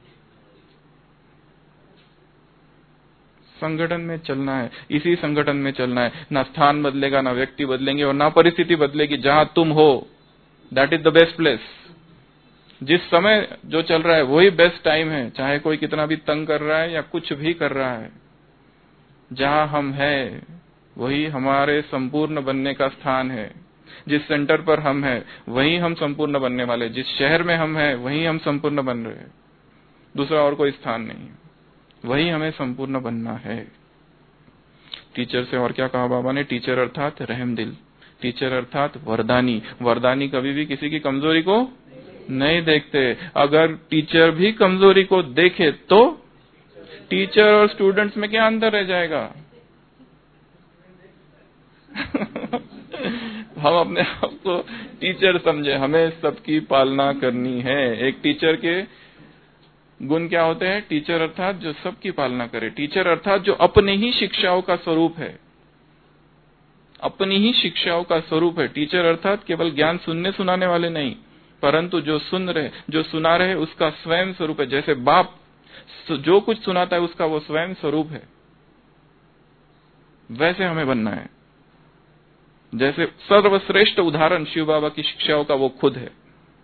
संगठन में चलना है, इसी संगठन में चलना है। ना स्थान बदलेगा, ना व्यक्ति बदलेंगे और ना परिस्थिति बदलेगी। जहां तुम हो that is the best place. जिस समय जो चल रहा है वही बेस्ट टाइम है, चाहे कोई कितना भी तंग कर रहा है या कुछ भी कर रहा है। जहां हम हैं वही हमारे संपूर्ण बनने का स्थान है। जिस सेंटर पर हम हैं वही हम संपूर्ण बनने वाले। जिस शहर में हम हैं वही हम संपूर्ण बन रहे हैं, दूसरा और कोई स्थान नहीं। वही हमें संपूर्ण बनना है। टीचर से और क्या कहा बाबा ने? टीचर अर्थात रहमदिल, टीचर अर्थात वरदानी। वरदानी कभी भी किसी की कमजोरी को नहीं देखते। अगर टीचर भी कमजोरी को देखे तो टीचर और स्टूडेंट्स में क्या अंतर रह जाएगा? हम अपने आप को टीचर समझे, हमें सबकी पालना करनी है। एक टीचर के गुण क्या होते हैं? टीचर अर्थात जो सबकी पालना करे, टीचर अर्थात जो अपनी ही शिक्षाओं का स्वरूप है, अपनी ही शिक्षाओं का स्वरूप है। टीचर अर्थात केवल ज्ञान सुनने सुनाने वाले नहीं, परंतु जो सुन रहे, जो सुना रहे उसका स्वयं स्वरूप है। जैसे बाप जो कुछ सुनाता है उसका वो स्वयं स्वरूप है, वैसे हमें बनना है। जैसे सर्वश्रेष्ठ उदाहरण शिव बाबा की शिक्षाओं का वो खुद है।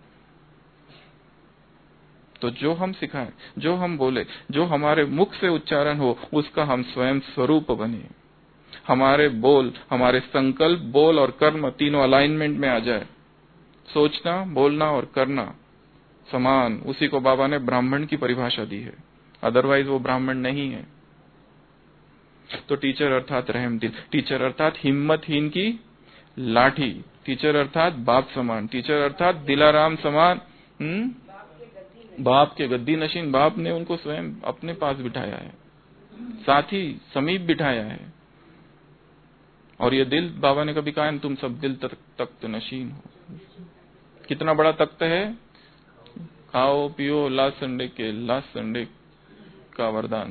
तो जो हम सिखाएं, जो हम बोले, जो हमारे मुख से उच्चारण हो, उसका हम स्वयं स्वरूप बने। हमारे बोल, हमारे संकल्प, बोल और कर्म तीनों अलाइनमेंट में आ जाए। सोचना, बोलना और करना समान, उसी को बाबा ने ब्राह्मण की परिभाषा दी है। अदरवाइज वो ब्राह्मण नहीं है। तो टीचर अर्थात रहमदिल, टीचर अर्थात हिम्मतहीन की लाठी, टीचर अर्थात बाप समान, टीचर अर्थात दिलाराम समान। हम्म बाप के गद्दी नशीन, बाप ने उनको स्वयं अपने पास बिठाया है, साथ ही समीप बिठाया है। और ये दिल, बाबा ने कभी कहा तुम सब दिल तक तख्त नशीन हो। कितना बड़ा तख्त है? खाओ पियो, लास्ट संडे के लास्ट संडे का वरदान।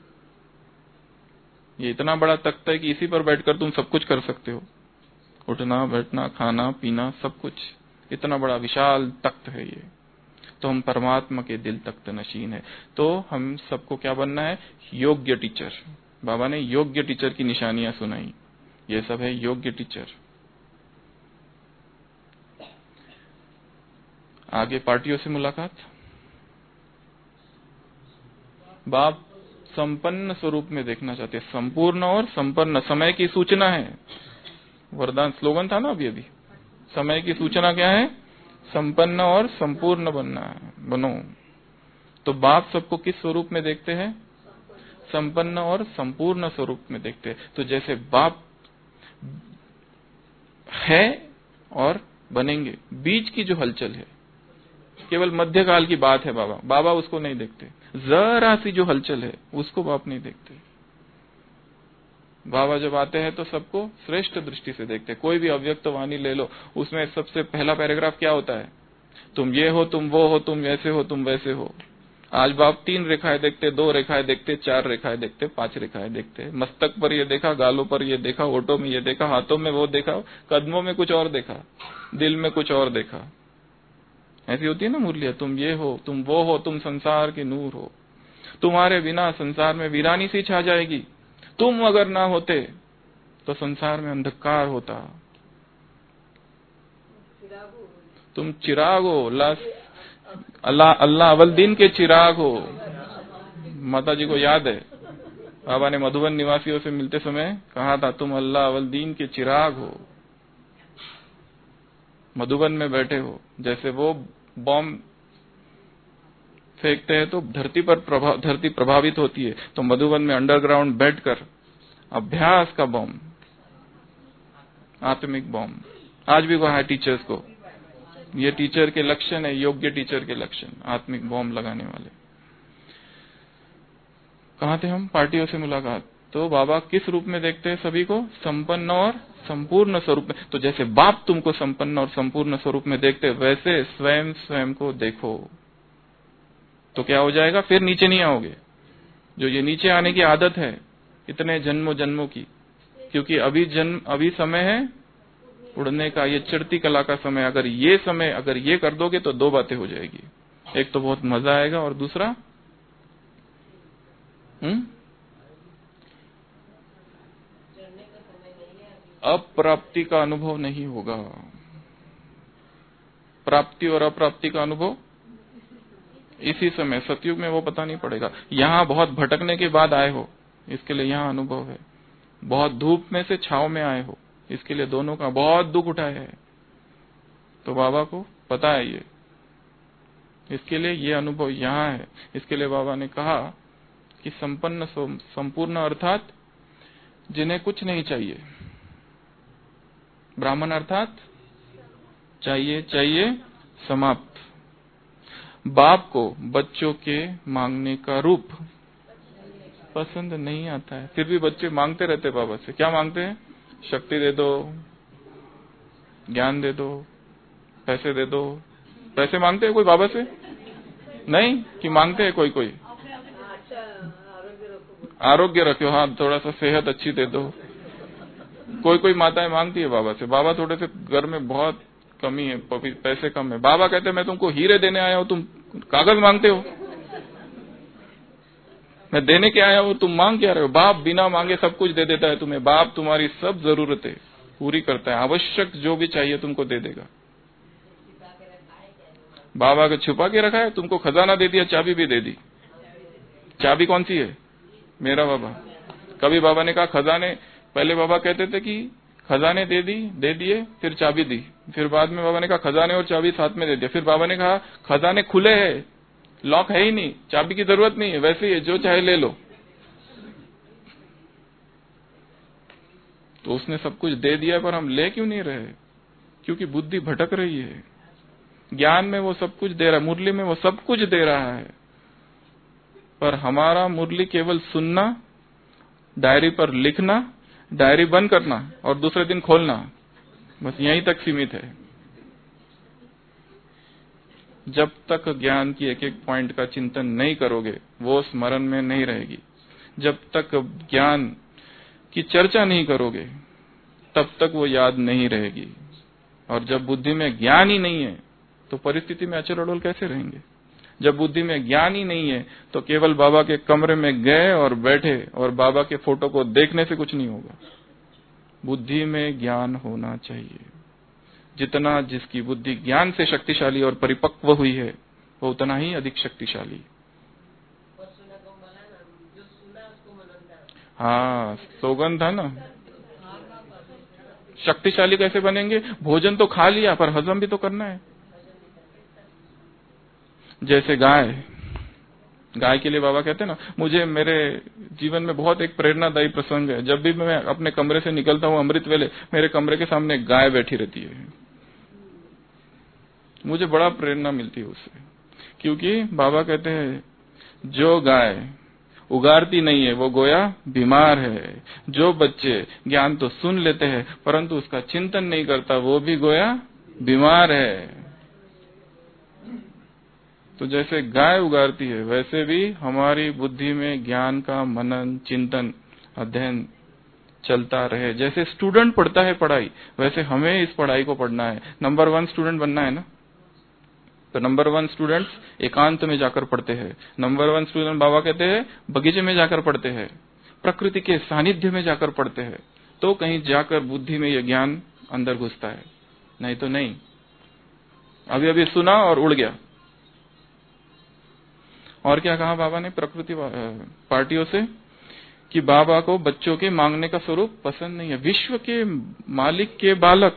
ये इतना बड़ा तख्त है कि इसी पर बैठकर तुम सब कुछ कर सकते हो, उठना बैठना खाना पीना सब कुछ। इतना बड़ा विशाल तख्त है ये। तो हम परमात्मा के दिल तख्त नशीन है। तो हम सबको क्या बनना है? योग्य टीचर। बाबा ने योग्य टीचर की निशानियां सुनाई, ये सब है योग्य टीचर। आगे पार्टियों से मुलाकात। बाप संपन्न स्वरूप में देखना चाहते, संपूर्ण और संपन्न। समय की सूचना है, वरदान स्लोगन था ना अभी अभी। समय की सूचना क्या है? संपन्न और संपूर्ण बनना है, बनो। तो बाप सबको किस स्वरूप में देखते हैं? संपन्न और संपूर्ण स्वरूप में देखते हैं। तो जैसे बाप है और बनेंगे, बीच की जो हलचल है केवल मध्यकाल की बात है। बाबा बाबा उसको नहीं देखते, जरा सी जो हलचल है उसको बाप नहीं देखते। बाबा जब आते हैं तो सबको श्रेष्ठ दृष्टि से देखते हैं। कोई भी अव्यक्त वाणी ले लो, उसमें सबसे पहला पैराग्राफ क्या होता है? तुम ये हो, तुम वो हो, तुम ऐसे हो, तुम वैसे हो। आज बाप तीन रेखाएं देखते, दो रेखाएं देखते, चार रेखाएं देखते, पांच रेखाएं देखते। मस्तक पर ये देखा, गालों पर ये देखा, होठों में ये देखा, हाथों में वो देखा, कदमों में कुछ और देखा, दिल में कुछ और देखा। ऐसी होती है ना मुरलिया, तुम ये हो, तुम वो हो, तुम संसार के नूर हो, तुम्हारे बिना संसार में वीरानी सी छा जाएगी, तुम अगर ना होते तो संसार में अंधकार होता, तुम चिराग हो, अल्लाह अल्लाह अवलदीन के चिराग हो। माता जी को याद है, बाबा ने मधुबन निवासियों से मिलते समय कहा था, तुम अल्लाह अवलदीन के चिराग हो। मधुबन में बैठे हो, जैसे वो बॉम्ब फेंकते हैं तो धरती पर प्रभाव धरती प्रभावित होती है, तो मधुबन में अंडरग्राउंड बैठकर अभ्यास का बॉम्ब, आत्मिक बॉम्ब। आज भी कहा है टीचर्स को, ये टीचर के लक्षण है, योग्य टीचर के लक्षण, आत्मिक बॉम्ब लगाने वाले। कहाँ थे हम? पार्टियों से मुलाकात। तो बाबा किस रूप में देखते हैं सभी को? संपन्न और संपूर्ण स्वरूप में। तो जैसे बाप तुमको संपन्न और संपूर्ण स्वरूप में देखते, वैसे स्वयं स्वयं को देखो, तो क्या हो जाएगा? फिर नीचे नहीं आओगे। जो ये नीचे आने की आदत है इतने जन्मों जन्मों की, क्योंकि अभी जन्म अभी समय है उड़ने का, ये चढ़ती कला का समय। अगर ये समय अगर ये कर दोगे तो दो बातें हो जाएगी, एक तो बहुत मजा आएगा और दूसरा हम्म अप्राप्ति का अनुभव नहीं होगा। प्राप्ति और अप्राप्ति का अनुभव इसी समय सतयुग में वो पता नहीं पड़ेगा। यहाँ बहुत भटकने के बाद आए हो, इसके लिए यहाँ अनुभव है। बहुत धूप में से छाव में आए हो, इसके लिए दोनों का बहुत दुख उठाया है, तो बाबा को पता है ये, इसके लिए ये अनुभव यहाँ है। इसके लिए बाबा ने कहा कि संपन्न संपूर्ण अर्थात जिन्हें कुछ नहीं चाहिए, ब्राह्मण अर्थात चाहिए चाहिए समाप्त। बाप को बच्चों के मांगने का रूप पसंद नहीं आता है, फिर भी बच्चे मांगते रहते बाबा से। क्या मांगते हैं? शक्ति दे दो, ज्ञान दे दो, पैसे दे दो। पैसे मांगते हैं कोई बाबा से? नहीं कि मांगते हैं कोई कोई आरोग्य रखो, हाँ थोड़ा सा सेहत अच्छी दे दो। कोई कोई माताएं मांगती है बाबा से, बाबा थोड़े से घर में बहुत कमी है, पैसे कम है। बाबा कहते हैं मैं तुमको हीरे देने आया हूँ, तुम कागज मांगते हो। मैं देने के आया हूँ, तुम मांग क्या रहे हो? बाप बिना मांगे सब कुछ दे देता है तुम्हें। बाप तुम्हारी सब जरूरतें पूरी करता है, आवश्यक जो भी चाहिए तुमको दे देगा। बाबा को छुपा के रखा है, तुमको खजाना दे दिया, चाबी भी दे दी। चाबी कौन सी है? मेरा बाबा। कभी बाबा ने कहा खजाने, पहले बाबा कहते थे कि खजाने दे दी दे दिए, फिर चाबी दी, फिर बाद में बाबा ने कहा खजाने और चाबी साथ में दे दिया। फिर बाबा ने कहा खजाने खुले हैं, लॉक है ही नहीं, चाबी की जरूरत नहीं है, वैसे ही जो चाहे ले लो। तो उसने सब कुछ दे दिया, पर हम ले क्यों नहीं रहे? क्योंकि बुद्धि भटक रही है। ज्ञान में वो सब कुछ दे रहा है, मुरली में वो सब कुछ दे रहा है, पर हमारा मुरली केवल सुनना, डायरी पर लिखना, डायरी बंद करना और दूसरे दिन खोलना, बस यहीं तक सीमित है। जब तक ज्ञान की एक एक पॉइंट का चिंतन नहीं करोगे, वो स्मरण में नहीं रहेगी। जब तक ज्ञान की चर्चा नहीं करोगे, तब तक वो याद नहीं रहेगी। और जब बुद्धि में ज्ञान ही नहीं है, तो परिस्थिति में अचल अडोल कैसे रहेंगे? जब बुद्धि में ज्ञान ही नहीं है, तो केवल बाबा के कमरे में गए और बैठे और बाबा के फोटो को देखने से कुछ नहीं होगा। बुद्धि में ज्ञान होना चाहिए। जितना जिसकी बुद्धि ज्ञान से शक्तिशाली और परिपक्व हुई है, वो उतना ही अधिक शक्तिशाली। हाँ, सौगंध था ना, शक्तिशाली कैसे बनेंगे? भोजन तो खा लिया पर हजम भी तो करना है। जैसे गाय, गाय के लिए बाबा कहते हैं ना, मुझे मेरे जीवन में बहुत एक प्रेरणादायी प्रसंग है। जब भी मैं अपने कमरे से निकलता हूँ अमृत वेले, मेरे कमरे के सामने एक गाय बैठी रहती है। मुझे बड़ा प्रेरणा मिलती है उससे, क्योंकि बाबा कहते हैं जो गाय उगारती नहीं है वो गोया बीमार है। जो बच्चे ज्ञान तो सुन लेते हैं परंतु उसका चिंतन नहीं करता, वो भी गोया बीमार है। तो जैसे गाय उगारती है वैसे भी हमारी बुद्धि में ज्ञान का मनन, चिंतन, अध्ययन चलता रहे। जैसे स्टूडेंट पढ़ता है पढ़ाई, वैसे हमें इस पढ़ाई को पढ़ना है। नंबर वन स्टूडेंट बनना है ना, तो नंबर वन स्टूडेंट्स एकांत में जाकर पढ़ते हैं। नंबर वन स्टूडेंट बाबा कहते हैं बगीचे में जाकर पढ़ते हैं, प्रकृति के सानिध्य में जाकर पढ़ते हैं, तो कहीं जाकर बुद्धि में यह ज्ञान अंदर घुसता है, नहीं तो नहीं। अभी अभी सुना और उड़ गया। और क्या कहा बाबा ने प्रकृति पार्टियों से कि बाबा को बच्चों के मांगने का स्वरूप पसंद नहीं है। विश्व के मालिक के बालक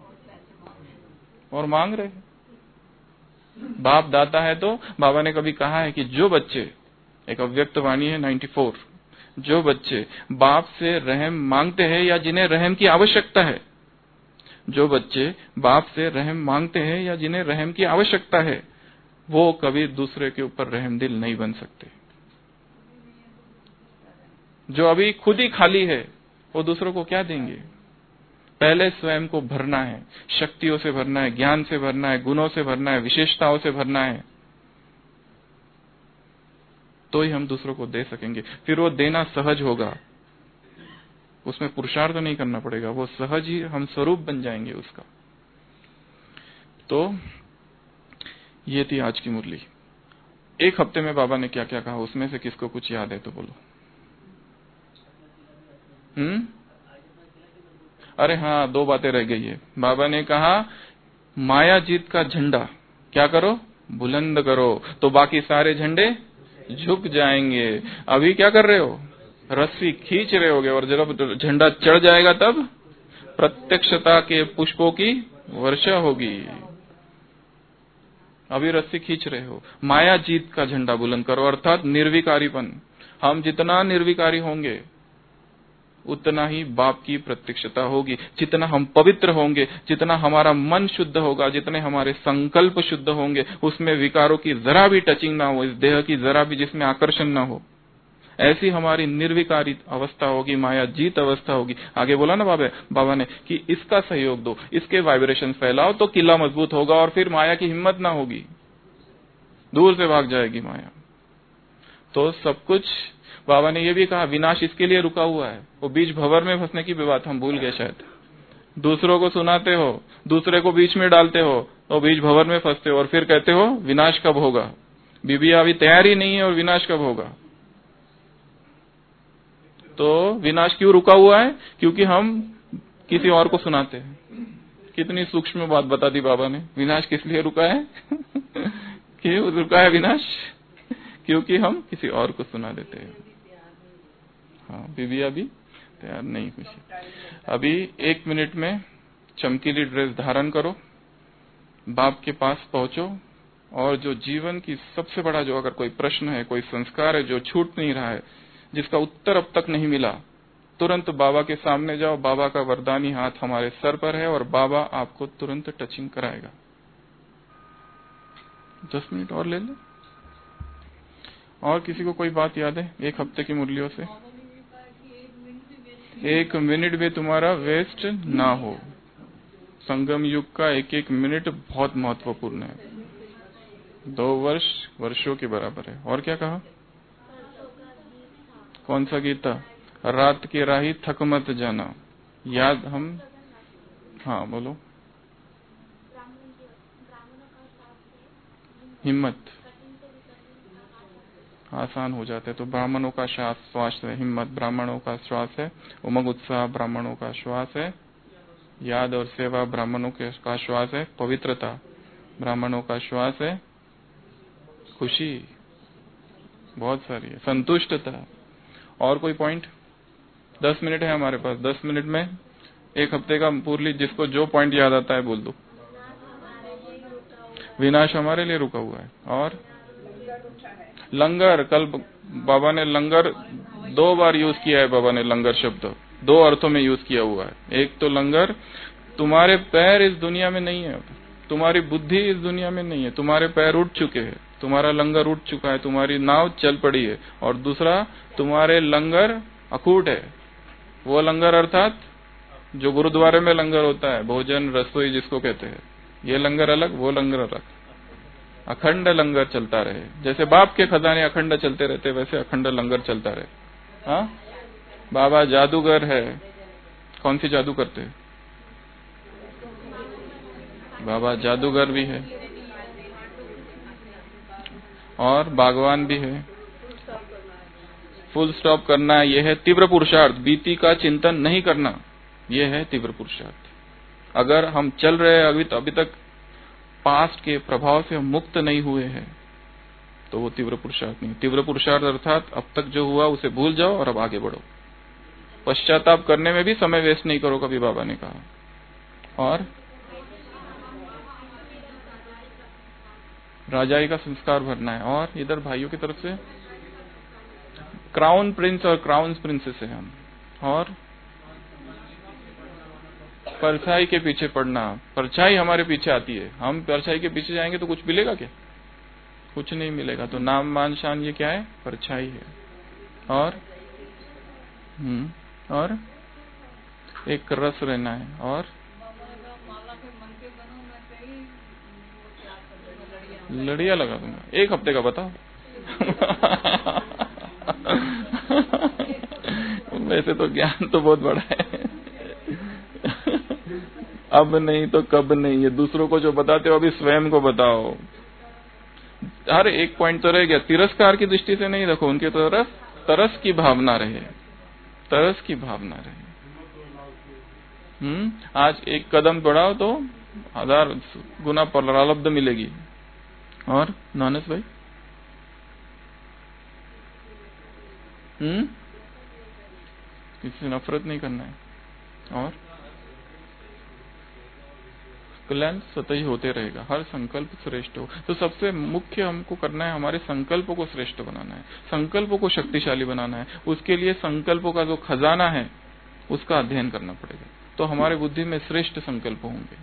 और मांग रहे, बाप दाता है। तो बाबा ने कभी कहा है कि जो बच्चे, एक अव्यक्त वाणी है चौरानवे, जो बच्चे बाप से रहम मांगते हैं या जिन्हें रहम की आवश्यकता है, जो बच्चे बाप से रहम मांगते हैं या जिन्हें रहम की आवश्यकता है, वो कभी दूसरे के ऊपर रहमदिल नहीं बन सकते। जो अभी खुद ही खाली है वो दूसरों को क्या देंगे? पहले स्वयं को भरना है, शक्तियों से भरना है, ज्ञान से भरना है, गुणों से भरना है, विशेषताओं से भरना है, तो ही हम दूसरों को दे सकेंगे। फिर वो देना सहज होगा, उसमें पुरुषार्थ नहीं करना पड़ेगा, वो सहज ही हम स्वरूप बन जाएंगे उसका। तो ये थी आज की मुरली। एक हफ्ते में बाबा ने क्या क्या कहा, उसमें से किसको कुछ याद है तो बोलो। हम्म अरे हाँ, दो बातें रह गई है। बाबा ने कहा माया जीत का झंडा क्या करो, बुलंद करो, तो बाकी सारे झंडे झुक जाएंगे। अभी क्या कर रहे हो, रस्सी खींच रहे होगे, और जब झंडा चढ़ जाएगा तब प्रत्यक्षता के पुष्पों की वर्षा होगी। अभी रस्सी खींच रहे हो। माया जीत का झंडा बुलंद करो, अर्थात निर्विकारीपन। हम जितना निर्विकारी होंगे उतना ही बाप की प्रत्यक्षता होगी। जितना हम पवित्र होंगे, जितना हमारा मन शुद्ध होगा, जितने हमारे संकल्प शुद्ध होंगे, उसमें विकारों की जरा भी टचिंग ना हो, इस देह की जरा भी जिसमें आकर्षण ना हो, ऐसी हमारी निर्विकारी अवस्था होगी, माया जीत अवस्था होगी। आगे बोला ना बाबा बाबा ने कि इसका सहयोग दो, इसके वाइब्रेशन फैलाओ तो किला मजबूत होगा, और फिर माया की हिम्मत ना होगी, दूर से भाग जाएगी माया। तो सब कुछ बाबा ने ये भी कहा विनाश इसके लिए रुका हुआ है। वो बीच भंवर में फंसने की भी बात हम भूल गए शायद। दूसरों को सुनाते हो, दूसरे को बीच में डालते हो, तो बीच भंवर में फंसते हो, और फिर कहते हो विनाश कब होगा। बीबिया अभी तैयार ही नहीं है और विनाश कब होगा। तो विनाश क्यों रुका हुआ है, क्योंकि हम किसी और को सुनाते हैं। कितनी सूक्ष्म बात बता दी बाबा ने। विनाश किस लिए रुका है क्यों रुका है विनाश, क्योंकि हम किसी और को सुना देते हैं। हाँ, बीबी अभी तैयार नहीं कुछ। अभी एक मिनट में चमकीली ड्रेस धारण करो, बाप के पास पहुंचो, और जो जीवन की सबसे बड़ा जो अगर कोई प्रश्न है, कोई संस्कार है जो छूट नहीं रहा है, जिसका उत्तर अब तक नहीं मिला, तुरंत बाबा के सामने जाओ। बाबा का वरदानी हाथ हमारे सर पर है और बाबा आपको तुरंत टचिंग कराएगा। दस मिनट और ले ले। और किसी को कोई बात याद है एक हफ्ते की मुरलियों से? एक मिनट भी तुम्हारा वेस्ट ना हो। संगम युग का एक एक मिनट बहुत महत्वपूर्ण है, दो वर्ष वर्षों के बराबर है। और क्या कहा, कौन सा गीता? रात की राही थक मत जाना, याद हम। हाँ बोलो। हिम्मत आसान हो जाते, तो ब्राह्मणों का श्वास श्वास है हिम्मत, ब्राह्मणों का श्वास है उमंग उत्साह, ब्राह्मणों का श्वास है याद और सेवा, ब्राह्मणों का श्वास है पवित्रता, ब्राह्मणों का श्वास है खुशी, बहुत सारी है, संतुष्टता। और कोई पॉइंट? दस मिनट है हमारे पास, दस मिनट में एक हफ्ते का मुरली, जिसको जो पॉइंट याद आता है बोल दो। विनाश हमारे लिए रुका हुआ है। और लंगर, कल बाबा ने लंगर दो बार यूज किया है। बाबा ने लंगर शब्द दो अर्थों में यूज किया हुआ है। एक तो लंगर, तुम्हारे पैर इस दुनिया में नहीं है, तुम्हारी बुद्धि इस दुनिया में नहीं है, तुम्हारे पैर उठ चुके हैं, तुम्हारा लंगर उठ चुका है, तुम्हारी नाव चल पड़ी है। और दूसरा, तुम्हारे लंगर अखूट है। वो लंगर अर्थात जो गुरुद्वारे में लंगर होता है, भोजन रसोई जिसको कहते हैं, ये लंगर अलग, वो लंगर अलग। अखंड लंगर चलता रहे, जैसे बाप के खजाने अखंड चलते रहते, वैसे अखंड लंगर चलता रहे। हाँ, बाबा जादूगर है। कौन सी जादू करते हैं? बाबा जादूगर भी है और बागवान भी है। फुल स्टॉप करना, यह है तीव्र पुरुषार्थ। बीती का चिंतन नहीं करना, यह है तीव्र पुरुषार्थ। अगर हम चल रहे हैं अभी, तो अभी तक पास्ट के प्रभाव से हम मुक्त नहीं हुए हैं, तो वो तीव्र पुरुषार्थ नहीं। तीव्र पुरुषार्थ अर्थात अब तक जो हुआ उसे भूल जाओ और अब आगे बढ़ो। पश्चाताप करने में भी समय वेस्ट नहीं करो, कभी बाबा ने कहा। और राजाई का संस्कार भरना है। और इधर भाइयों की तरफ से क्राउन प्रिंस और क्राउन प्रिंसेस है हम। और परछाई के पीछे पड़ना, परछाई हमारे पीछे आती है, हम परछाई के पीछे जाएंगे तो कुछ मिलेगा क्या? कुछ नहीं मिलेगा। तो नाम मान शान ये क्या है? परछाई है। और हम्म और एक रस रहना है। और लड़िया लगा दूंगा। एक हफ्ते का बताओ। वैसे तो ज्ञान तो बहुत बड़ा है। अब नहीं तो कब नहीं, ये दूसरों को जो बताते हो अभी स्वयं को बताओ। हर एक पॉइंट तो रह गया, तिरस्कार की दृष्टि से नहीं रखो, उनके तरफ तरस की भावना रहे, तरस की भावना रहे। हम्म आज एक कदम बढ़ाओ तो हजार गुना प्रारब्ध मिलेगी। और नानस भाई, हम्म किसी से नफरत नहीं करना है। और कल्याण स्वतः ही होते रहेगा। हर संकल्प श्रेष्ठ हो। तो सबसे मुख्य हमको करना है, हमारे संकल्पों को श्रेष्ठ बनाना है, संकल्पों को शक्तिशाली बनाना है। उसके लिए संकल्पों का जो खजाना है उसका अध्ययन करना पड़ेगा, तो हमारे बुद्धि में श्रेष्ठ संकल्प होंगे।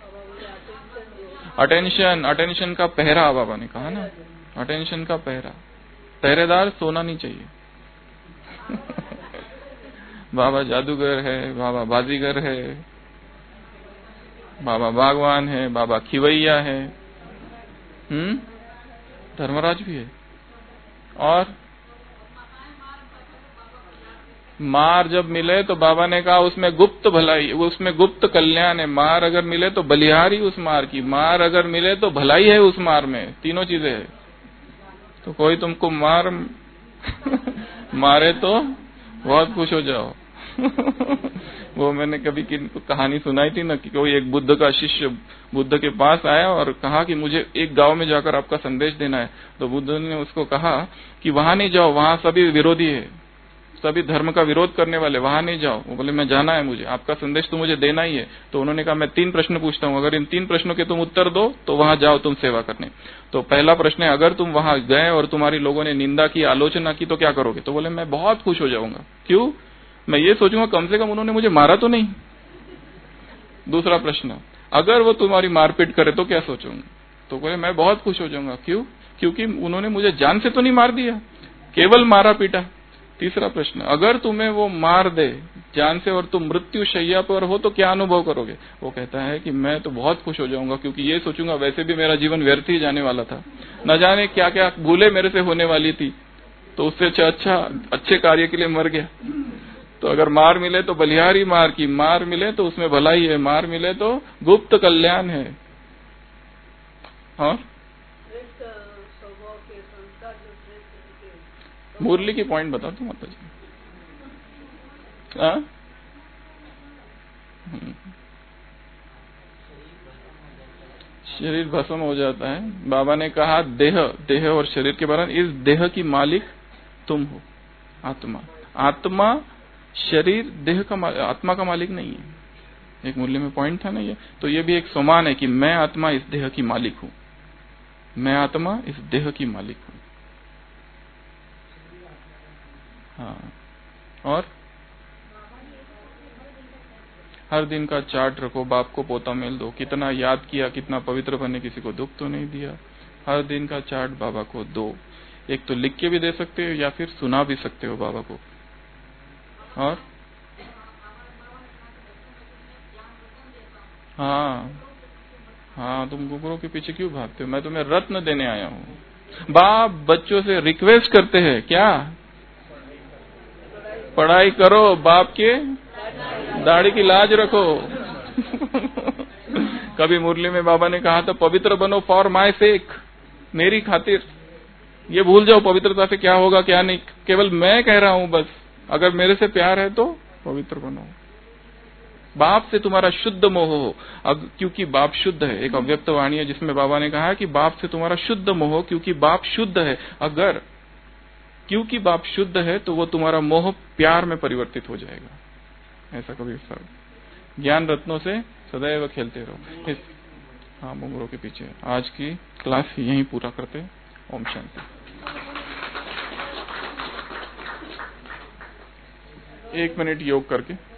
अटेंशन, अटेंशन का पहरा बाबा ने कहा ना, अटेंशन का पहरा। पहरेदार सोना नहीं चाहिए। बाबा जादूगर है, बाबा बाजीगर है, बाबा बागवान है, बाबा खिवैया है, हम्म धर्मराज भी है। और मार जब मिले तो बाबा ने कहा उसमें गुप्त भलाई, उसमें गुप्त कल्याण है। मार अगर मिले तो बलिहारी उस मार की, मार अगर मिले तो भलाई है उस मार में, तीनों चीजें है। तो कोई तुमको मार मारे तो बहुत खुश हो जाओ। वो मैंने कभी की कहानी सुनाई थी ना कि कोई एक बुद्ध का शिष्य बुद्ध के पास आया और कहा कि मुझे एक गांव में जाकर आपका संदेश देना है। तो बुद्ध ने उसको कहा कि वहां नहीं जाओ, वहां सभी विरोधी है, सभी धर्म का विरोध करने वाले, वहां नहीं जाओ। वो बोले मैं जाना है, मुझे आपका संदेश तो मुझे देना ही है। तो उन्होंने कहा मैं तीन प्रश्न पूछता हूँ, अगर इन तीन प्रश्नों के तुम उत्तर दो तो वहां जाओ तुम सेवा करने। तो पहला प्रश्न है, अगर तुम वहां गए और तुम्हारी लोगों ने निंदा की, आलोचना की तो क्या करोगे? तो बोले मैं बहुत खुश हो जाऊंगा। क्यों? मैं ये सोचूंगा कम से कम उन्होंने मुझे मारा तो नहीं। दूसरा प्रश्न, अगर वो तुम्हारी मारपीट करे तो क्या सोचूंगा? तो बोले मैं बहुत खुश हो जाऊंगा। क्यों? क्योंकि उन्होंने मुझे जान से तो नहीं मार दिया, केवल मारा पीटा। तीसरा प्रश्न, अगर तुम्हें वो मार दे जान से और तुम मृत्यु शैया पर हो तो क्या अनुभव करोगे? वो कहता है कि मैं तो बहुत खुश हो जाऊंगा, क्योंकि ये सोचूंगा वैसे भी मेरा जीवन व्यर्थ ही जाने वाला था, न जाने क्या क्या भूले मेरे से होने वाली थी, तो उससे अच्छा अच्छा अच्छे कार्य के लिए मर गया। तो अगर मार मिले तो बलिहारी मार की, मार मिले तो उसमें भलाई है, मार मिले तो गुप्त कल्याण है। और मुरली की पॉइंट बता दो माता जी। शरीर भस्म हो जाता है। बाबा ने कहा देह, देह और शरीर के बारे में, इस देह की मालिक तुम हो, आत्मा। आत्मा शरीर देह का, आत्मा का मालिक नहीं है। एक मुरली में पॉइंट था ना ये। तो ये भी एक सोमान है कि मैं आत्मा इस देह की मालिक हूं, मैं आत्मा इस देह की मालिक हूं। हाँ, और हर दिन का चार्ट रखो, बाप को पोता मेल दो, कितना याद किया, कितना पवित्र बने, किसी को दुख तो नहीं दिया। हर दिन का चार्ट बाबा को दो। एक तो लिख के भी दे सकते हो या फिर सुना भी सकते हो बाबा को। और हाँ हाँ, तुम गुरुओं के पीछे क्यों भागते हो? मैं तुम्हें रत्न देने आया हूँ। बाप बच्चों से रिक्वेस्ट करते हैं क्या? पढ़ाई करो, बाप के दाढ़ी की लाज रखो। कभी मुरली में बाबा ने कहा था पवित्र बनो फॉर माय सेक, मेरी खातिर। ये भूल जाओ पवित्रता से क्या होगा क्या नहीं, केवल मैं कह रहा हूं बस, अगर मेरे से प्यार है तो पवित्र बनो। बाप से तुम्हारा शुद्ध मोह हो, अब क्योंकि बाप शुद्ध है। एक अव्यक्त वाणी है जिसमें बाबा ने कहा कि बाप से तुम्हारा शुद्ध मोह, क्योंकि बाप शुद्ध है। अगर क्योंकि बाप शुद्ध है तो वो तुम्हारा मोह प्यार में परिवर्तित हो जाएगा। ऐसा कभी ज्ञान रत्नों से सदैव खेलते रहो। इस हाँ, मुंगरों के पीछे। आज की क्लास यहीं पूरा करते। ओम शांति। एक मिनट योग करके